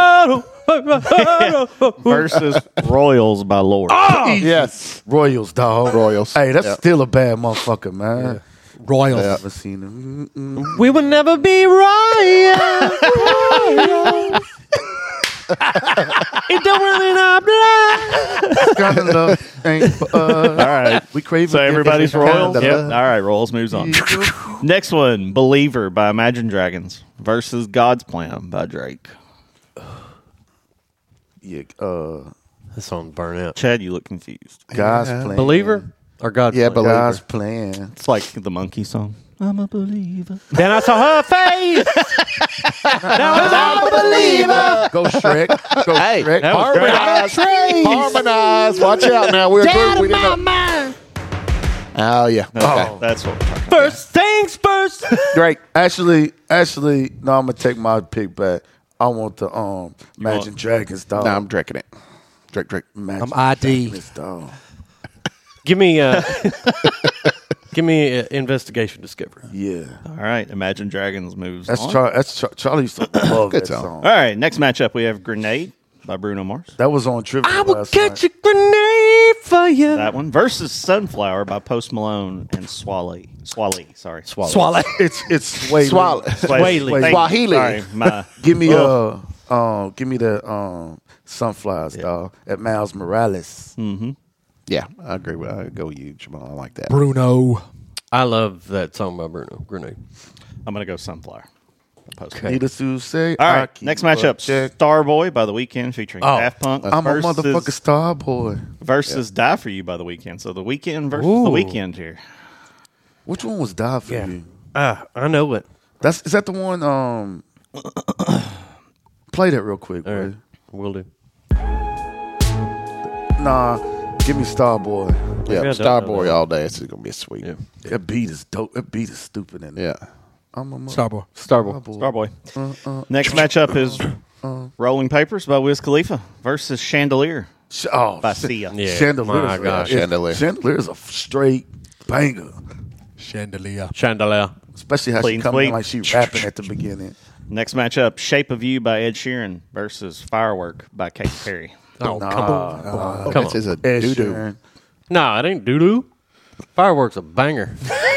versus Royals by Lord. Yes. Royals, dog. Royals. Hey, that's Yep. still a bad motherfucker, man. Royals. Yeah. Never seen him. We will never be royal. It don't run in our blood. Kind of love ain't for us. All right. We crave So it. everybody's Royals? Kinda Yep. love. All right, Royals moves on. Next one, Believer by Imagine Dragons versus God's Plan by Drake. Yeah, This song burn out. Chad, you look confused. God's plan. Believer or God's Yeah, plan? Believer. God's plan. It's like the Monkey song. I'm a believer. Then I saw her face. Now I'm a believer. Go Shrek. Go Hey, Shrek. That was great. Harmonize. Watch out now. We're a group. We didn't know. Oh, yeah. Okay. That's what we're talking about. First things first. Drake. Actually, no, I'm gonna take my pick back. I want the Imagine Dragons, dog. No, I'm drinking it. Drake. Imagine I'm ID. Dragons, dog. Give me investigation discovery. Yeah, All right, Imagine Dragons moves that's on. Charlie used to love Good that song. song. All right, next matchup we have Grenade by Bruno Mars. That was on Trivia I will last catch night. a grenade for you. That one versus Sunflower by Post Malone and Swally. Sorry, Swallow. It's Sway. Swallow. Swahili. Swahili. Sorry, my Give me the Sunflowers, dog. At Miles Morales. Yeah, I agree. I go with you, Jamal. I like that. Bruno. I love that song by Bruno. Grenade. I'm gonna go Sunflower. Okay. Needless to say. All I right, keep next a matchup: check. Starboy by The Weeknd featuring Oh, Daft Punk I'm a versus, motherfucking star boy. versus Die For You by The Weeknd. So The Weeknd versus Ooh. The Weeknd here. Which one was Die For You? I know it. Is that the one? Play that real quick, All bro. right, will do. Nah, give me Starboy. Yeah, I don't Starboy know. all day. It's going to be sweet. Yeah. That beat is dope. That beat is stupid. In Yeah. I'm a Starboy. Starboy. Next matchup is Rolling Papers by Wiz Khalifa versus Chandelier by Sia. Yeah. Chandelier. My God. Chandelier. Chandelier is a straight banger. Chandelier. Chandelier. Especially how Clean she comes sweep. in like she rapping at the beginning. Next matchup: Shape of You by Ed Sheeran versus Firework by Katy Perry. Oh, come on. Come This on. is a Ed doo-doo. Sheeran. Nah, it ain't doo-doo. Fireworks a banger.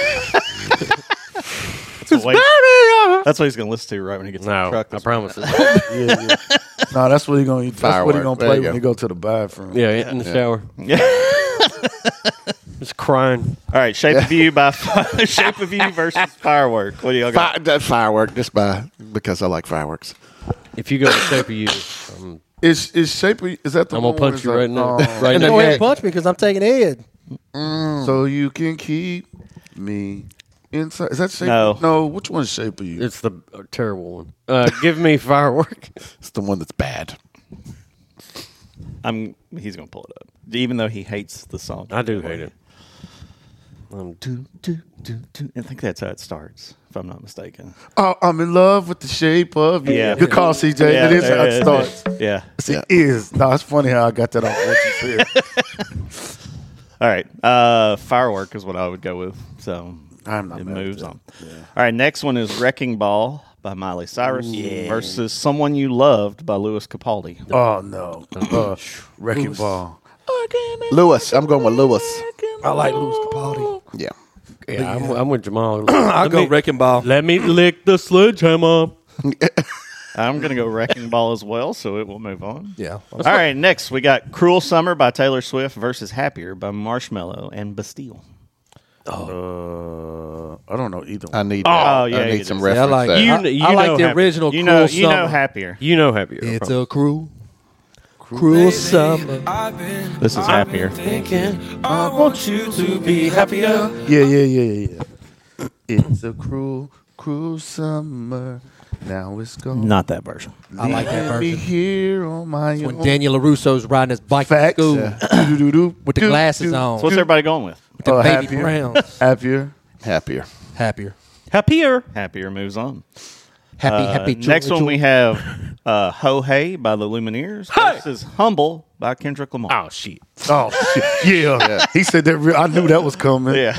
That's what he's going to listen to right when he gets in the No, truck. I this promise. Yeah. No, that's what he gonna. That's what he Firework. gonna There play you when go. he go to the bathroom. Yeah, in the shower. Yeah. Just crying. All right, Shape of You by Shape of You versus Firework. What do y'all got? That firework, because I like fireworks. If you go to Shape of You, Is Shape of You? Is that the I'm one gonna punch you where right it's now. like, Right And in go the ahead neck. and punch me because I'm taking Ed. So you can keep me inside. Is that Shape? No. No. Which one's Shape of You? It's the terrible one. Give me Firework. It's the one that's bad. He's going to pull it up, even though he hates the song. I do hate it. I think that's how it starts, if I'm not mistaken. Oh, I'm in love with the shape of you. Yeah. Good call, CJ. Yeah, it is how it yeah, starts. Yeah. See, it is. No, it's funny how I got that off what you said. All right. Firework is what I would go with. So I'm not it mad at moves that. on. Yeah. All right. Next one is Wrecking Ball by Miley Cyrus versus Someone You Loved by Louis Capaldi. Oh, no. Wrecking Ball. Lewis. I'm going with Lewis. I like Louis Capaldi. Yeah. Yeah, I'm with Jamal. I'll go Wrecking Ball. Let me lick the sledgehammer. I'm going to go Wrecking Ball as well, so it will move on. Yeah. All right, next we got Cruel Summer by Taylor Swift versus Happier by Marshmello and Bastille. I don't know either one. I need. Oh, yeah, I you need some do. reference. I like, there. I like the original You Cruel know, Summer. you know Happier. You know Happier. It's a cruel summer. This is Happier. I want you to be happier. Yeah. It's a cruel summer. Now it's gone. Not that version. I like that Leave me version. here on my When own. Daniel LaRusso's riding his bike to Facts. school Do-do-do-do. with the glasses on. So what's everybody going with? With the baby Happier. browns. Happier. Happier. Happier. Happier moves on. Happy. Next one we have Ho Hey by the Lumineers versus Humble by Kendrick Lamar. Oh, shit. Oh, shit. Yeah. He said that. I knew that was coming. Yeah.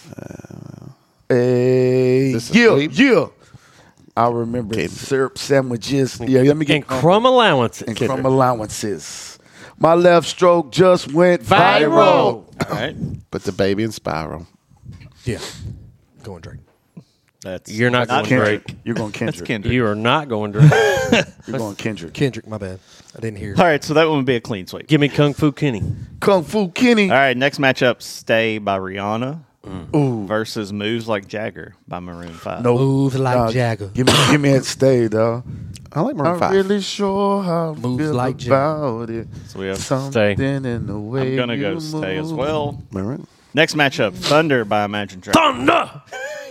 This is Yeah. sweet. Yeah. I remember syrup sandwiches. Yeah, let me get And crumb allowances. and crumb allowances. My left stroke just went viral. All right. Put the baby in Spiral. Yeah. Going Drake. You're not going Kendrick. Drake. You're going Kendrick. That's Kendrick. You are not going Drake. You're going Kendrick. Kendrick, my bad. I didn't hear. All right, so that one would be a clean sweep. Give me Kung Fu Kenny. Kung Fu Kenny. All right, next matchup, Stay by Rihanna Ooh. versus Moves Like Jagger by Maroon 5. No. Move like Nah, Jagger. Give me that stay, dog. I like Maroon I'm 5. really sure how I Moves feel like Jagger. about it. So we have Something in the way I'm going to go you Stay as move. well. Maroon. Next matchup, Thunder by Imagine Dragons. Thunder!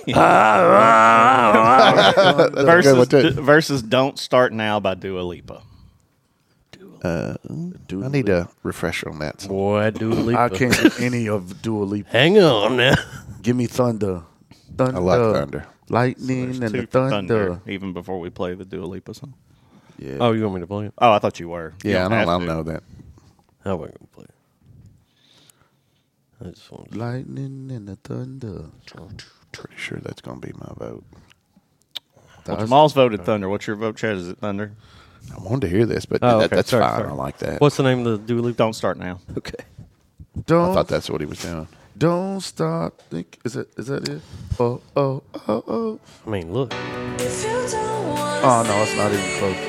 versus Don't Start Now by Dua Lipa. I need a refresher on that. Boy, Dua Lipa. I can't get any of Dua Lipa. Hang on now. Give me Thunder. Thunder. I like Thunder. Lightning There's and the two for thunder. even before we play the Dua Lipa song. Yeah. Oh, you want me to play it? Oh, I thought you were. You Yeah, I have don't to. know that. How am I going to play it? I just want to. Lightning and the thunder. Pretty sure that's going to be my vote. Well, Jamal's voted Thunder. What's your vote, Chad? Is it Thunder? I wanted to hear this, but Oh, okay. that's Sorry, fine. sorry. I like that. What's the name of the Dua Lipa? Don't Start Now. Okay. I Don't thought that's what he was doing. don't stop. Think is that it? Oh. I mean, look. Oh no, it's not even close.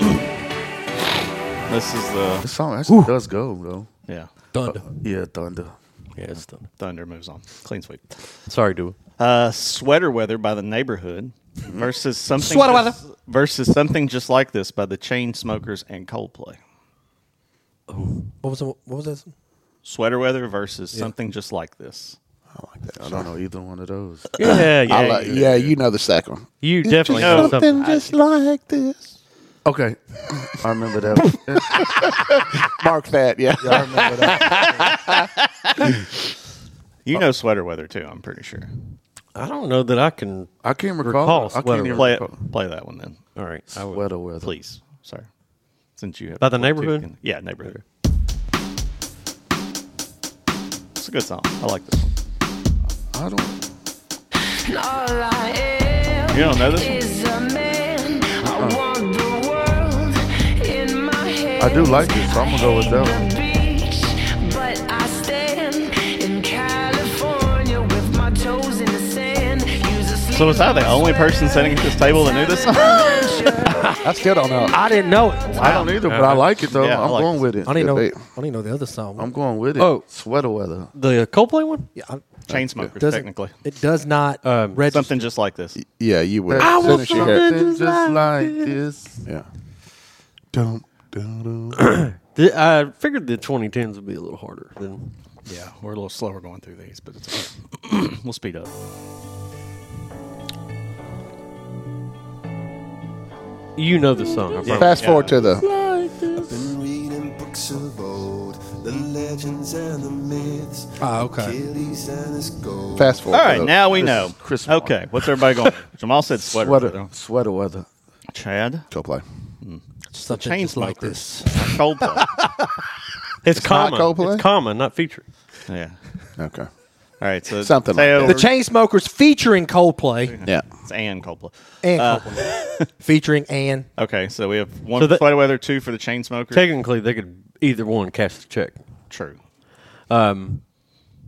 This is The the song actually does go though. yeah. Thunder. Yeah, thunder. Yeah, it's Thunder. Thunder moves on. Clean sweep. Sorry, Dua. Sweater Weather by the Neighborhood versus something Sweater just, versus Something Just Like This by the Chainsmokers and Coldplay. What was that? Sweater Weather versus Something Just Like This. I like that. I don't know either one of those. Yeah, you know the second one. You definitely know something. just like this. Okay, I remember that one. Mark that, yeah. Yeah, I remember that. You know Sweater Weather too, I'm pretty sure. I don't know that I can. I can't Recall recall. I Sweater can't even Play recall. play that one then. All right. I will. Sweater weather. Please. Sorry. Since you have By the two Neighborhood? can- Yeah, Neighborhood. It's a good song. I like this one. I don't. You don't know this one? I do like this, so I'm gonna go with that one. So was I the only person sitting at this table that knew this song? I still don't know. I didn't know it. I don't either, but I like it though. Yeah, I I'm like going it. with it. I didn't know. I Good beat. didn't know the other song. I'm going with it. Oh. Sweater weather. The Coldplay one? Yeah, Chainsmokers, doesn't- technically. it does not register. Something Just Like This. Yeah, you would. I As soon as you hear it. something just like this. Yeah. Dum, dum, dum. I figured the 2010s would be a little harder than. Yeah, we're a little slower going through these, but it's okay. We'll speed up. You know the song. I promise. Fast forward to the. Been reading books of old, the legends and the myths. Okay. Achilles and his gold. Fast forward. All to right, the- now we This know. is Chris Okay, what's everybody going? Jamal said Sweater Weather. Sweater weather. Chad? Coldplay. Something just like this. Coldplay. It's not common. Coldplay? It's common, not featured. Yeah. Okay. All right, so Something like Teo- The Chainsmokers featuring Coldplay Yeah. It's and Coldplay. and Coldplay featuring Ann. Okay, so we have one So for that- Sweater Weather, two for the Chainsmokers. Technically, they could either one cash the check. True. You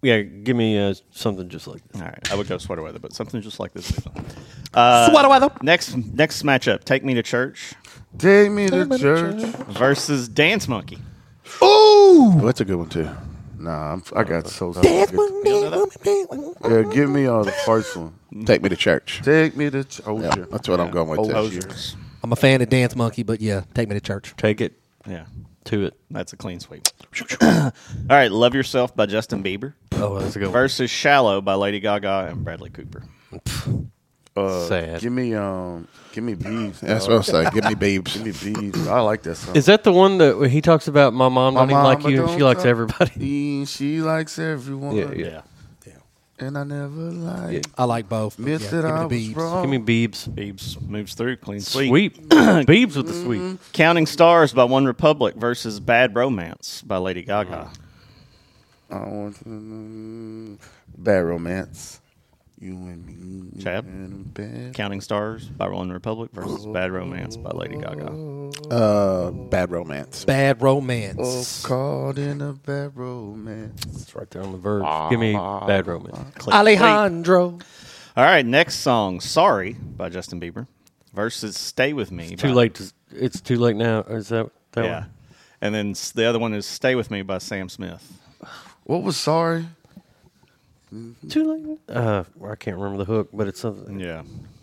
Yeah, give me something just like this. All right, I would go Sweater Weather, but something just like this. Sweater Weather. Next matchup, Take Me to Church. Take Me to Church versus Dance Monkey. Ooh, that's a good one too. Nah, I got so. Dance Yeah, give me the first one. Take Me to Church. Take Me to Church. Yeah, that's what I'm going with. This year. I'm a fan of Dance Monkey, but yeah, Take Me to Church. Take it. Yeah. To it. That's a clean sweep. All right, Love Yourself by Justin Bieber. Oh, that's a good one. Versus Shallow by Lady Gaga and Bradley Cooper. Sad. Give me Biebs. That's what I was saying. Give me Biebs. Give me Biebs. I like that song. Is that the one that he talks about? My mom don't even like you, and she likes everybody. She likes everyone. Yeah. And I never lied. I like both. Admit Yeah, that give me I the was wrong. Give me Biebs. Biebs moves through. Clean sweep. Sweep. Biebs with the sweep. Counting Stars by One Republic versus Bad Romance by Lady Gaga. I want Bad Romance. You and me. Chad. And bad. Counting Stars by One Republic versus Bad Romance by Lady Gaga. Bad Romance. Bad Romance. Caught in a bad romance. It's right there on the verge. Give me Bad Romance. Alejandro. All right, next song, Sorry by Justin Bieber versus Stay With Me. It's too late. It's too late now. Is that Yeah. one? And then the other one is Stay With Me by Sam Smith. What was Sorry? Too late. I can't remember the hook, but it's something. Yeah.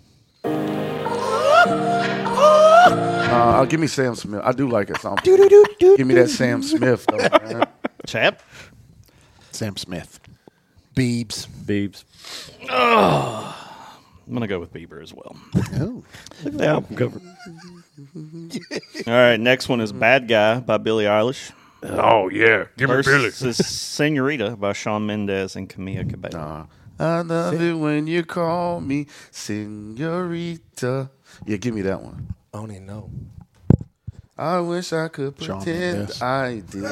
Give me Sam Smith. I do like it. Give me that Sam Smith, though, man. Chap? Sam Smith. Biebs. I'm going to go with Bieber as well. Oh. Look at the album cover. All right, next one is Bad Guy by Billie Eilish. Oh, yeah. Give me Billy. Versus Senorita by Shawn Mendes and Camila Cabello. I love it when you call me Senorita. Yeah, give me that one. I don't even know. I wish I could Shawn pretend Mendes. I did.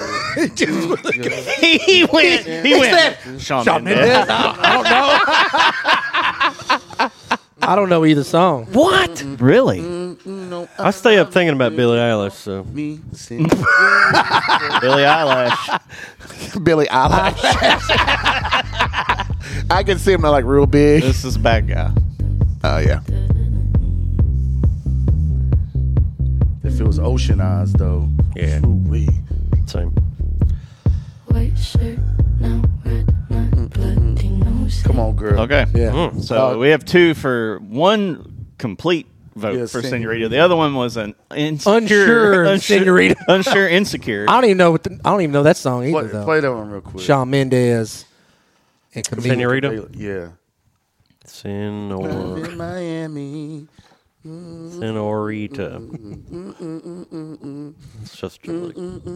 He went. Shawn Mendes. I don't know either song. What? Really? No, I stay up thinking about Billie Eilish. So me Billie Eilish. Billie Eilish. I can see him like real big. This is Bad Guy. Oh yeah. If it was Ocean Eyes, though. Yeah. Ooh-wee. same. White shirt, now red, my bloody nose. Come on, girl. Okay. Yeah. So we have two for one complete vote Yeah, for Senorita. Senorita. The other one was an Unsure Senorita. Unsure Insecure. I don't even know that song either. Play, though. play that one real quick. Shawn Mendes and Camila. Senorita? Yeah. Senor. Miami. Senorita. It's just like.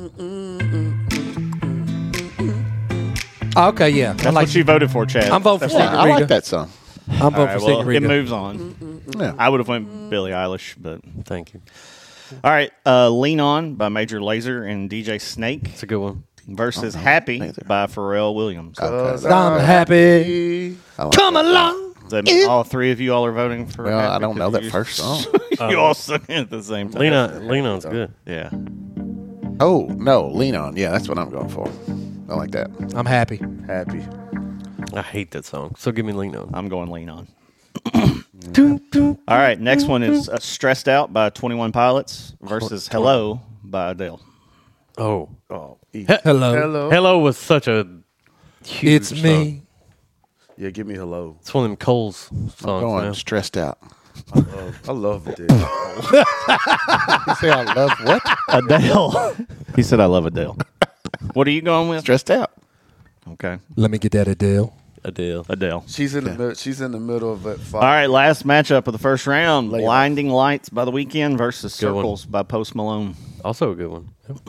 Okay, yeah. That's what you voted for, Chad. I'm voting for Yeah, Senorita. I like that song. I'm All voting right, for well, Senorita. it moves on. Yeah. I would have went Billie Eilish, but Thank you. all right. Lean On by Major Lazer and DJ Snake It's a good one. versus Happy by Pharrell Williams. Okay. I'm happy. I like Come that. along. Does that mean all three of you all are voting for Well, Happy? I don't know 'Cause that you- first song. you all sing at the same time. Lean On's good. Yeah. Oh no, Lean On. Yeah, that's what I'm going for. I like that. I'm happy. Happy. I hate that song. So give me Lean On. I'm going Lean On. All right, next one is Stressed Out by 21 Pilots versus Hello by Adele. Oh. Hello. Hello was such a huge It's song. me. Yeah, give me Hello. It's one of them Cole's I'm songs going now. Stressed Out. I love it. You say I love what? Adele. He said, I love Adele. What are you going with? Stressed Out. Okay. Let me get that Adele. Adele. She's in the middle. She's in the middle of that fight. All right, last matchup of the first round. Lay it Blinding Lights by The Weeknd versus Good one. Circles by Post Malone. Also a good one.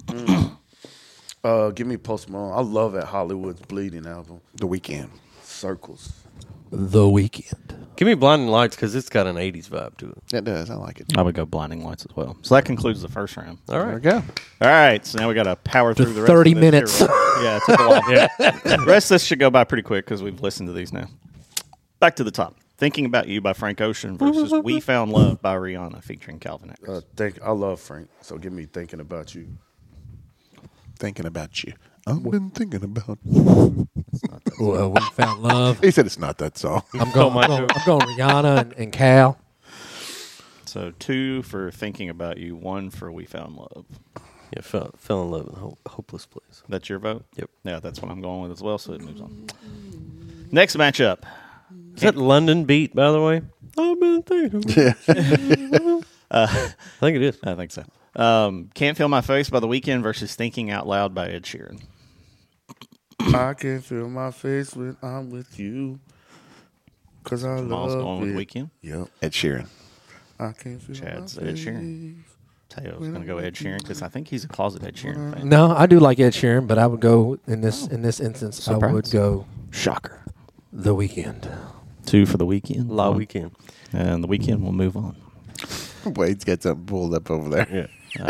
Give me Post Malone. I love that Hollywood's Bleeding album. The Weeknd. Circles. The Weeknd. Give me Blinding Lights because it's got an 80s vibe to it. It does. I like it. I would go Blinding Lights as well. So that concludes the first round. All There we right. go. All right, so now we got to power through the rest 30 of this minutes. here. Yeah, it took a while. The rest of this should go by pretty quick because we've listened to these now. Back to the top. Thinking About You by Frank Ocean versus We Found Love by Rihanna featuring Calvin Harris. I love Frank, so give me Thinking About You. Thinking about you. I've been thinking about you. It's not that We Found Love. He said it's not that song. I'm going Rihanna and Cal. So 2 for Thinking About You, 1 for We Found Love. Yeah, fell in love in a hopeless place. That's your vote? Yep. Yeah, that's what I'm going with as well, so it moves on. Next matchup. Is that London Beat, by the way? I've been thinking. I think it is. I think so. Can't Feel My Face by The Weeknd versus Thinking Out Loud by Ed Sheeran. I can feel my face when I'm with you. Because I Jamal's love going it. with Weeknd. Yep. Ed Sheeran. I can feel Chad's my Ed face. Sheeran. Teo's going to go Ed Sheeran because I think he's a closet Ed Sheeran fan. No, I do like Ed Sheeran, but I would go in this instance. Surprise. I would go Shocker. The Weeknd. 2 for The Weeknd. La Weeknd. And The Weeknd will move on. Wade's got something pulled up over there. Yeah.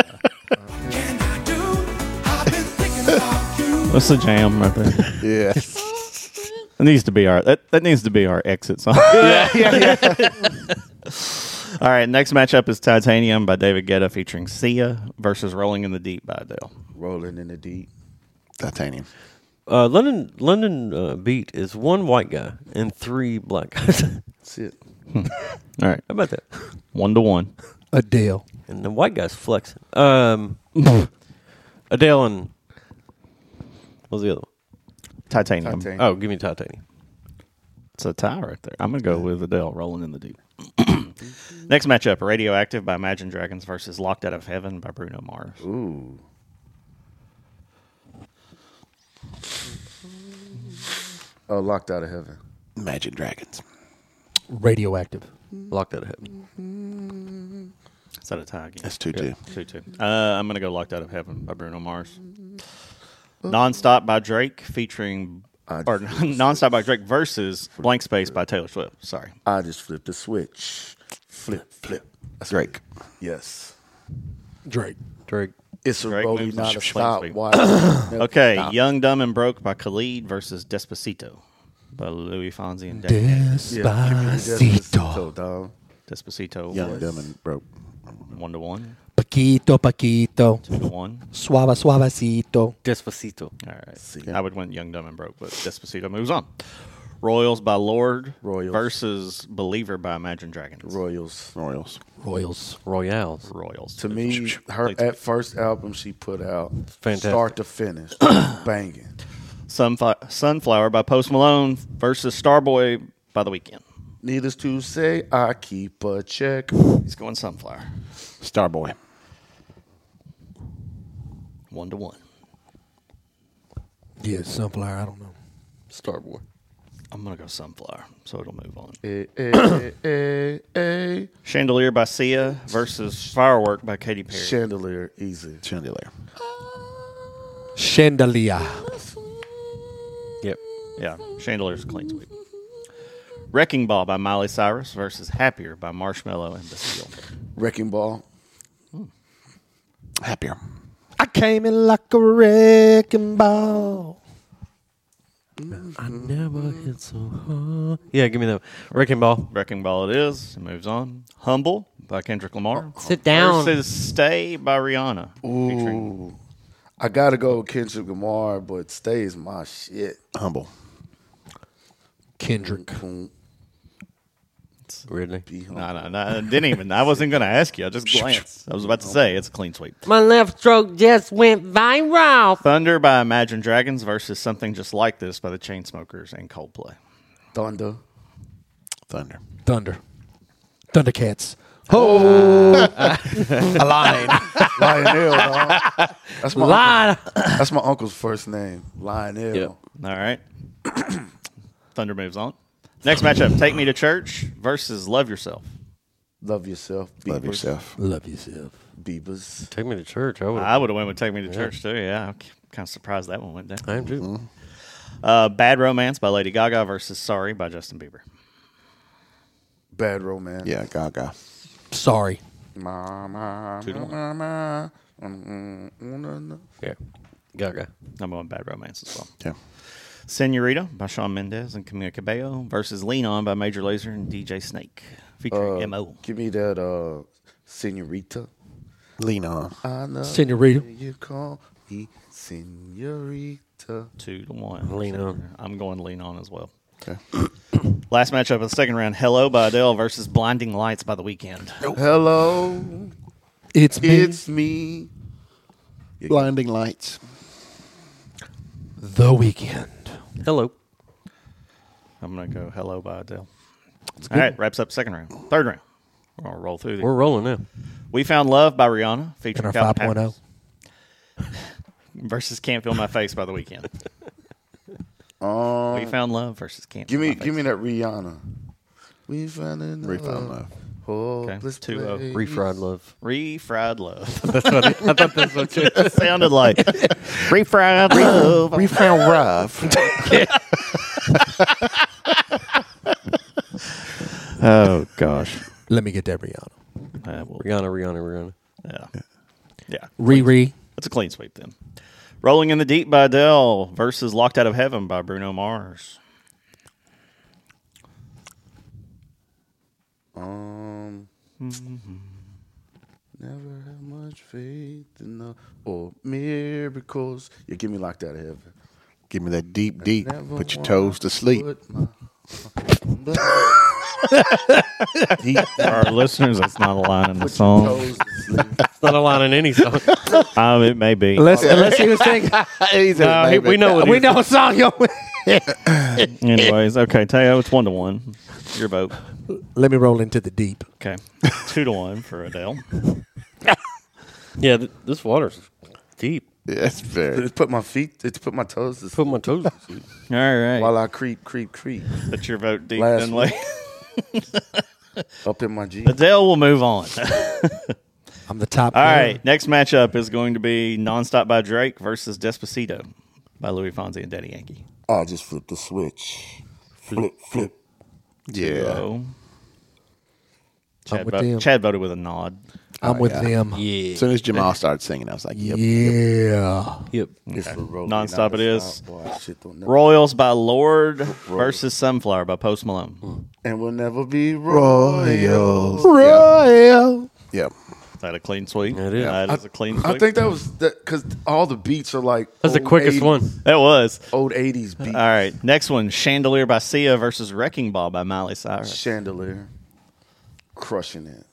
What's the jam right there? Yeah. That needs to be our exit song. Yeah. All right, next matchup is Titanium by David Guetta featuring Sia versus Rolling in the Deep by Adele. Rolling in the Deep. Titanium. London Beat is 1 white guy and 3 black guys. That's it. All right. How about that? 1-1. Adele. And the white guy's flexing. Adele and what was the other one? Titanium. Oh, give me Titanium. It's a tie right there. I'm going to go with Adele, Rolling in the Deep. Next matchup, Radioactive by Imagine Dragons versus Locked Out of Heaven by Bruno Mars. Ooh. Oh, Locked Out of Heaven. Imagine Dragons. Radioactive. Locked Out of Heaven. Is that a tie again? That's 2-2. 2-2. I'm going to go Locked Out of Heaven by Bruno Mars. Nonstop by Drake featuring... Or Nonstop by Drake versus Blank Space by Taylor Swift. Sorry. I just flipped the switch. Flip. That's Drake. Yes. Drake. It's a Drake rolling, moves not on a to stop. Blank Why? Okay, Stop. Young, Dumb, and Broke by Khalid versus Despacito by Louis Fonsi and Despacito. Dog. Despacito. Young, was Dumb, and Broke. 1-1. Paquito. 2-1. Suavecito. Despacito. All right. I would went Young, Dumb, and Broke, but Despacito moves on. Royals by Lord versus Believer by Imagine Dragons. Royals. Royals. To me, her first album she put out, Fantastic. start to finish, banging. Sunflower by Post Malone versus Starboy by The Weeknd. Needless to say, I keep a check. He's going Sunflower. Starboy. 1-1. Yeah, Sunflower. I don't know. Starboy. I'm going to go Sunflower, so it'll move on. Hey. Chandelier by Sia versus Firework by Katy Perry. Chandelier, easy. Chandelier. Chandelier. Yep. Yeah, Chandelier's a clean sweep. Wrecking Ball by Miley Cyrus versus Happier by Marshmello and Bastille. Wrecking Ball. Happier. I came in like a wrecking ball. I never hit so hard. Yeah, give me that. Wrecking Ball. Wrecking Ball it is. It moves on. Humble by Kendrick Lamar. Sit down. Versus Stay by Rihanna. Ooh. I got to go with Kendrick Lamar, but Stay is my shit. Humble. Kendrick. Really? No. Didn't even. I wasn't going to ask you. I just glanced. I was about to say it's a clean sweep. My left stroke just went viral. Thunder by Imagine Dragons versus Something Just Like This by the Chainsmokers and Coldplay. Thunder. Thundercats. Oh, a lion. Lionel, dog. That's my uncle's first name. Lionel. Yep. All right. Thunder moves on. Next matchup, Take Me to Church versus Love Yourself. Love Yourself. Love Yourself. Love Yourself. Beavers. Take Me to Church. I would have went with Take Me to Church, too. Yeah, I'm kind of surprised that one went down. I am, too. Bad Romance by Lady Gaga versus Sorry by Justin Bieber. Bad Romance. Yeah, Gaga. Sorry. Yeah, Gaga. I'm going Bad Romance as well. Yeah. Senorita by Shawn Mendes and Camila Cabello versus Lean On by Major Lazer and DJ Snake featuring M.O. Give me that Senorita. Lean On. I know Senorita. you call Senorita. 2-1. Lean On. I'm going Lean On as well. Okay. Last matchup of the second round, Hello by Adele versus Blinding Lights by The Weeknd. Hello. It's me. It's me. Blinding Lights. The Weeknd. Hello. I'm going to go Hello by Adele. All right, wraps up second round. Third round. We're going to roll through these. We're rolling now. We Found Love by Rihanna, featuring In our Calvin 5.0. Harris, versus Can't Feel My Face by The Weeknd. We Found Love versus Can't Feel My Face. Give me that Rihanna. We found We Found Love. Okay, 2-0. Refried Love. Refried Love. That's what I thought that's what you It sounded like. Refried Love. We Found Rough. Oh, gosh. Let me get that Rihanna. Rihanna. Yeah. Riri. That's a clean sweep then. Rolling in the Deep by Adele versus Locked Out of Heaven by Bruno Mars. Never have much faith in the or miracles. Yeah, give me Locked Out of Heaven. Give me that deep. Put your toes to sleep. Our listeners, that's not a line in the song. It's not a line in any song. It may be. Unless he was saying, we know what we know a song. Yo. Anyways, okay, Teo, it's 1-1. Your vote. Let me roll into the deep. Okay, 2-1 for Adele. Yeah, this water's deep. Yeah, it's very. It's put my toes to sleep. Put my toes. All right. While I creep. That's your vote deep, Last Dunley. Up in my G. Adele will move on. I'm the top. All player. right, next matchup is going to be Nonstop by Drake versus Despacito by Louis Fonsi and Daddy Yankee. I just flipped the switch. Flip. Yeah. I'm with them. Chad voted with a nod. I'm with them. Yeah. As soon as Jamal started singing, I was like, yep. Yeah. Yep. It's for Rosie, Nonstop not it the is. stop. Boy, shit don't never- Royals by Lord versus Sunflower by Post Malone. And we'll never be royals. Royal. Yep. Is that a clean sweep? It is. That is a clean sweep. I think that was because all the beats are like That's the old quickest 80s one. That was. Old 80s beats. All right, next one, Chandelier by Sia versus Wrecking Ball by Miley Cyrus. Chandelier. Crushing it.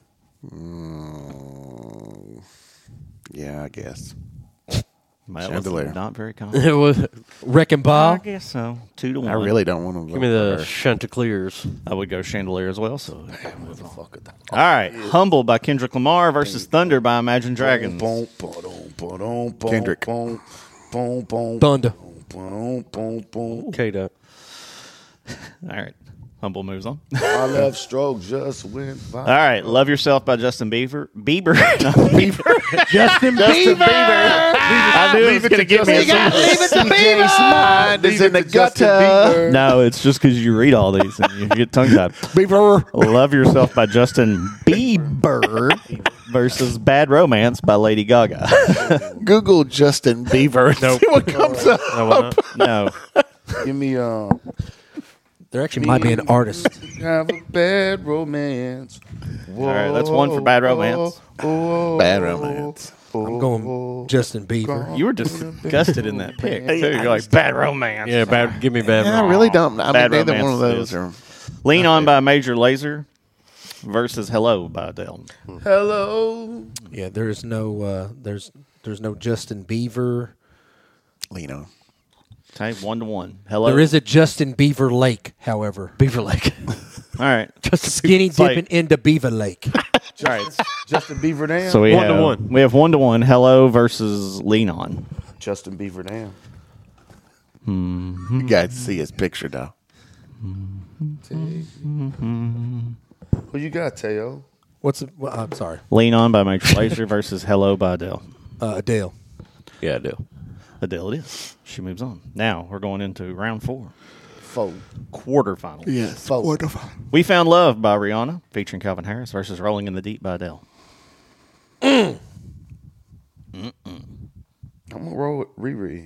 Yeah, I guess. Miley Chandelier. not very confident. It was. Wrecking I Ball. guess so. 2-1. I really don't want to Give me the Chanticleers. I would go Chandelier as well. So, Motherfucker. all right, Humble by Kendrick Lamar versus Thunder by Imagine Dragons. Kendrick. Thunder. K-Dot. All right, Humble moves on. My left stroke just went by. All right, Love Yourself by Justin Bieber. Justin Bieber. I knew it was going to get me. Leave it to Bieber. Mind is in the Justin gutter. Bieber. No, it's just because you read all these and you get tongue tied. Beaver. Love Yourself by Justin Bieber versus Bad Romance by Lady Gaga. Google Justin Bieber and see what comes up. No, why not? No. Give me There actually might be an artist. have a bad romance. All right, that's one for Bad Romance. Bad Romance. I'm going Justin Bieber. You were disgusted in that pick, too. You're like, Bad Romance. Yeah, give me bad. Yeah, I really don't. I mean, Bad neither Romance one of those is. are. Lean On by Major Lazer versus Hello by Adele. Hello. Yeah, there's no there's no Justin Bieber. Lean On. Okay, 1-1. Hello. There is a Justin Beaver Lake, however. Beaver Lake. All right. Skinny like- dipping into Beaver Lake. All right. Justin Bieber Dam. So we 1-1. We have 1-1. Hello versus Lean On. Justin Bieber Dam. You guys see his picture, though. Who you got, Teo? I'm sorry. Lean On by Major Lazer versus Hello by Adele. Adele. Yeah, I do. Adele it is. She moves on. Now we're going into round 4. Four. Quarterfinals. Yes. Four. We Found Love by Rihanna featuring Calvin Harris versus Rolling in the Deep by Adele. I'm going to roll with Riri.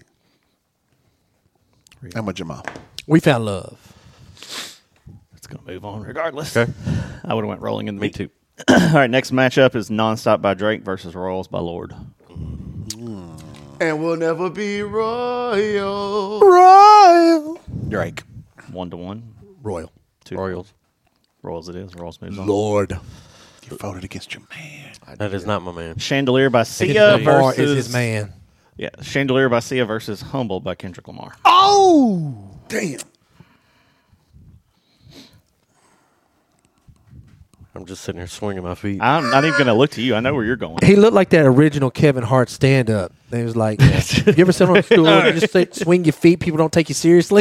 I'm with Jamal. We Found Love. It's going to move on regardless. Okay. I would have went Rolling in the Me Deep. too. All right, next matchup is Nonstop by Drake versus Royals by Lord. And we'll never be royal. Royal. Drake. 1-1. Royal. Royals. Royals it is. Royals moves on. Lord. You voted against your man. That is not my man. Chandelier by Sia Lamar versus is his man. Yeah, Chandelier by Sia versus Humble by Kendrick Lamar. Oh, damn. I'm just sitting here swinging my feet. I'm not even going to look to you. I know where you're going. He looked like that original Kevin Hart stand-up. He was like, you ever sit on a stool and you just swing your feet, people don't take you seriously?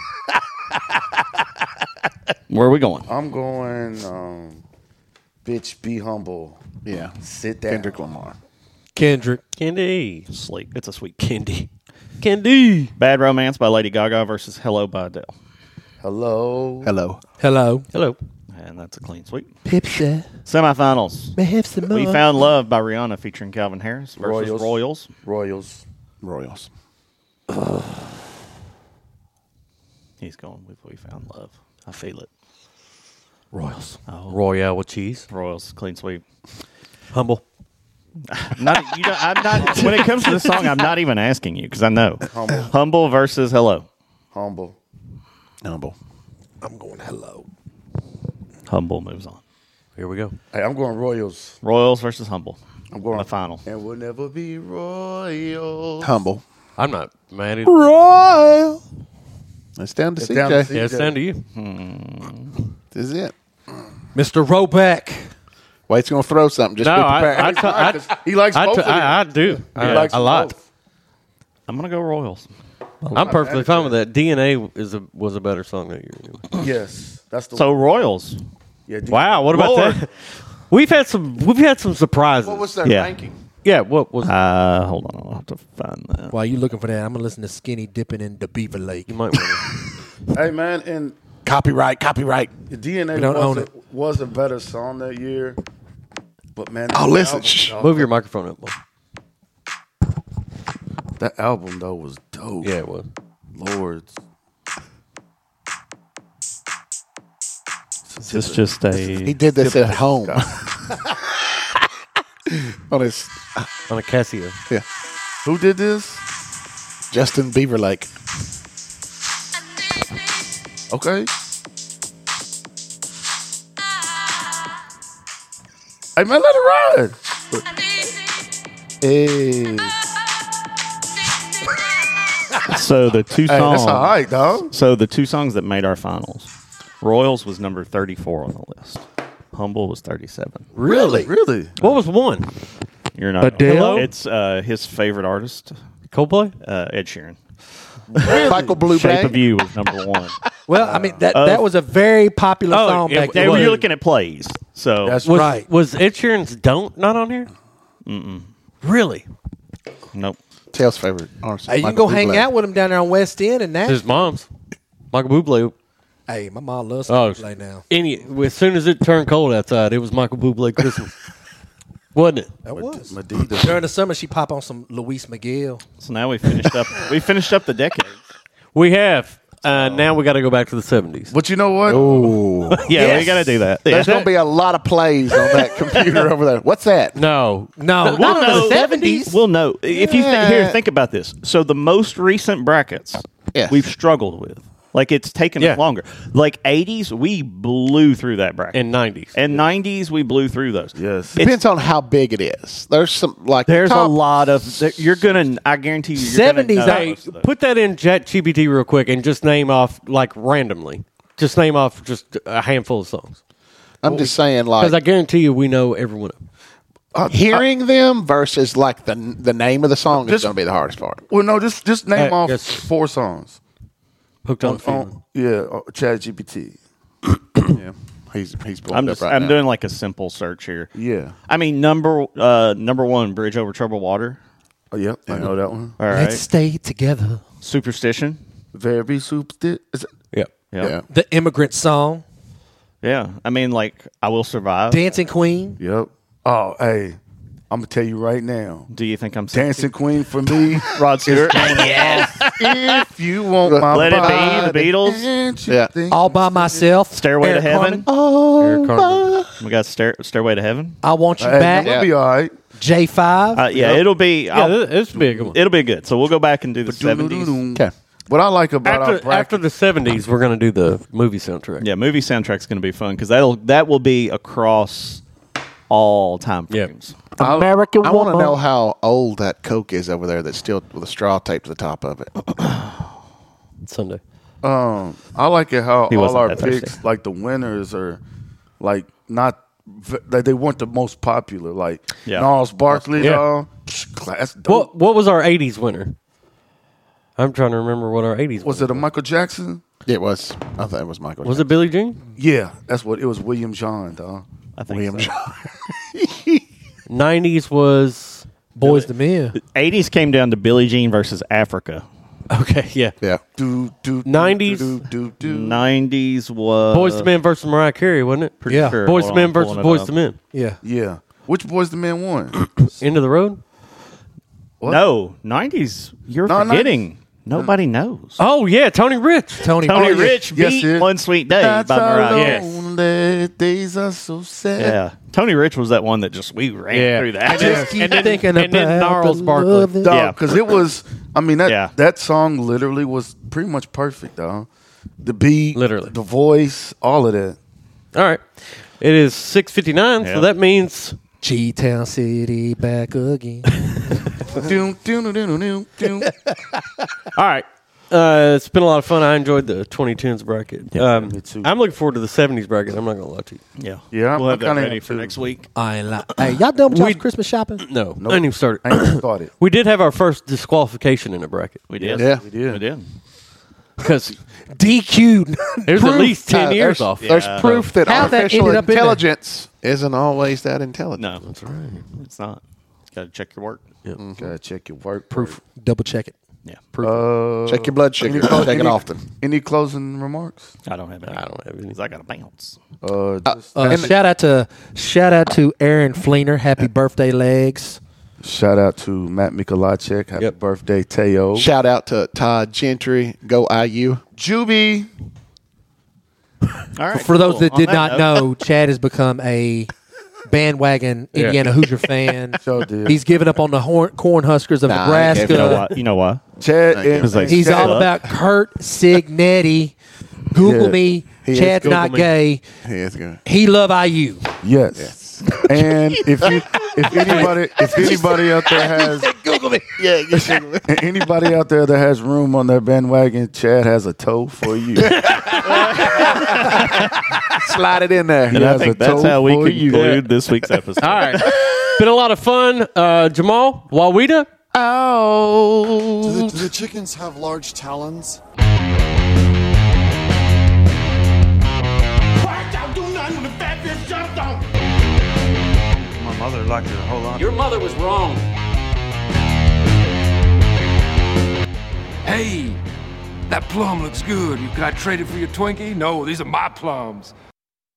Where are we going? I'm going, bitch, be humble. Yeah. Sit down. Kendrick Lamar. Kendrick. Candy. Sleep. It's a sweet Candy. Candy. Bad Romance by Lady Gaga versus Hello by Adele. Hello. Hello. Hello. Hello. And that's a clean sweep. Pipsa. Semifinals. May have some We more. Found Love by Rihanna featuring Calvin Harris versus Royals. Royals. He's going with We Found Love. I feel it. Royals. Oh. Royale with cheese. Royals. Clean sweep. Humble. I'm not. When it comes to this song, I'm not even asking you because I know. Humble versus Hello. Humble. I'm going hello. Humble moves on. Here we go. Hey, I'm going Royals. Royals versus Humble. I'm going the final. And we'll never be royal. Humble. I'm not mad at Royal. It's down to It's CJ. down to CJ. Yeah, it's down to you. This is it. Mr. Roback. Wade's going to throw something. Just No, be prepared. He likes both of them. I do. He likes a lot. both. I'm gonna go Royals. I'm perfectly fine with that. DNA was a better song that year. Anyway. Yes, that's the So Royals. Yeah, Wow, what about Lord. that? We've had some surprises. What was their Yeah. ranking? Yeah, what was Hold on, I'll have to find that. While you looking for that, I'm going to listen to Skinny dipping in the Beaver Lake. you might want Hey man, and Copyright. the DNA We don't own was a better song that year. But man, Oh, that listen. album, Shh. dog, move your microphone up. Mo. that album though was dope. Yeah, it was. Lords. Is this just a? He did this at home. On his On a Casio. yeah. Who did this? Justin Beaverlake. Okay. Hey man, let it ride. Hey. So the two Hey, songs. that's all right, dog. So the two songs that made our finals, Royals was number 34 on the list. Humble was 37. Really? What was one? You're not Adele? It's his favorite artist, Coldplay? Ed Sheeran. Michael Blueberry. Shape of You was number one. Well, I mean, that was a very popular song back They then. were looking at plays. So That's Was, right. was Ed Sheeran's Don't not on here? Really? nope. Tails' favorite artist. Hey, you can Michael go hang Bublé. out with him down there on West End and that. His mom's. Michael Bublé. Hey, my mom loves Oh, to play now. As soon as it turned cold outside, it was Michael Bublé Christmas. Wasn't it? That was. Medina. During the summer, she pop on some Luis Miguel. So now we finished up. We finished up the decade. We have. Now we got to go back to the 70s. But you know what? Ooh. Yeah, we got to do that. Yeah. There's going to be a lot of plays on that computer over there. What's that? No. No, We'll not in know. the 70s. We'll know. If you think about this. So the most recent brackets Yes. we've struggled with. Like it's taken Yeah. us longer. Like 80s, we blew through that bracket. And 90s. And 90s, we blew through those. Yes. Depends on how big it is. There's some like There's top, a lot of. You're gonna. I guarantee you. You're 70s, Gonna know Hey, most of those. put that in ChatGPT real quick and just name off, like, randomly. Just name off just a handful of songs. I'm just saying, Because I like guarantee you we know every one of them. hearing them versus like the name of the song is Just- going to be the hardest part. Well, no, just name off yes. 4 songs. Hooked on Feeling. ChatGPT. Yeah, he's pulling I'm it just. up right I'm now. doing like a simple search here. Yeah. I mean, number one, Bridge Over Troubled Water. Oh, yep. I know that one. All right. Let's stay together. Superstition. Very superstitious. Yep. Yeah. The Immigrant Song. Yeah. I mean, like, I Will Survive. Dancing Queen. Yep. Oh, hey, I'm gonna tell you right now. Do you think I'm Dancing Queen for me? Rod Stewart? If you want my Let It body, Be, the Beatles. and you Yeah. think All by myself. Stairway Eric to Heaven. Carmen. Eric Carmen. We got Stairway to Heaven. I Want You Hey, Back. that would be all right. J5. Yeah, it'll be. This will be a good one. It'll be good. So we'll go back and do the 70s. Okay. What I like about our bracket, After the 70s, we're going to do the movie soundtrack. Yeah, movie soundtrack's going to be fun because that will be across all time frames. American I want to know how old that Coke is over there that's still with a straw taped to the top of it. Sunday. I like it how He all wasn't our that picks, thirsty. like the winners, are like not like they weren't the most popular. Like Gnarls Barkley, dog. Class dope. What was our 80s winner? I'm trying to remember what our 80s Was it a Michael Jackson? It was. I thought it was Michael. Was it Billie Jean? Yeah, that's what it was. William John, dog. I think William so. John. 90s was Boys to Men. 80s came down to Billie Jean versus Africa. Okay, yeah. 90s 90s was Boys to Men versus Mariah Carey, wasn't it? Pretty sure. Boys Hold to Men on, versus pulling it Boys up. to Men. Yeah. Which Boys to Men won? End of the Road? What? No, 90s. You're No, forgetting. Nobody knows. Oh, yeah, Tony Rich. Tony Rich beat One Sweet Day That's by Mariah. our lonely days are so sad. Yeah. Tony Rich was that one that we ran through that. Just keep thinking and then about Gnarls the Barkley. love that- Dog, because it was, I mean, that song literally was pretty much perfect, dog. The beat, Literally. the voice, all of that. All right. It is 6:59, so that means G-Town City back again. Doom, doom, doom, doom, doom, doom. All right. It's been a lot of fun. I enjoyed the 2010s bracket. me too. I'm looking forward to the 70s bracket. I'm not going to lie to you. Yeah. Yeah, We'll have that kinda ready am for too. next week. I ain't like. Hey, y'all done with y'all's Christmas shopping? No. Nope. I ain't even started. I ain't started. We did have our first disqualification in a bracket. We did. Yeah. We did. We did. Because DQ'd. there's at least 10 years there's, off. There's proof that How that artificial ended up in there? intelligence isn't always that intelligent. No, that's right. It's not. Got to check your work. Gotta check your work. Proof. Double check it. Yeah. Check your blood sugar. Check it often. Any closing remarks? I don't have any. I don't have any. 'Cause I got to bounce. Shout out to Aaron Fleener. Happy birthday, legs. Shout out to Matt Mikolajczyk. Happy birthday, Teo. Shout out to Todd Gentry. Go IU. Juby. All right. For those that On did not note- know, Chad has become a bandwagon Indiana Hoosier fan. Sure did. He's given up on the Cornhuskers of Nebraska. You know why? You know why? Chad. Because they He's suck. all about Kurt Signetti. Google Yeah. me. He is. Chad's Google not me. gay. He is good. He love IU. Yes. And if anybody out there has Google me. Yeah, you Google me. anybody out there that has room on their bandwagon, Chad has a toe for you. Slide it in there. And He I has think a that's toe how we for you. conclude this week's episode. All right. Been a lot of fun. Jamal, Wawida. Do the chickens have large talons? My mother liked it a whole lot. Your mother was wrong. Hey, that plum looks good. Can I trade it for your Twinkie? No, these are my plums.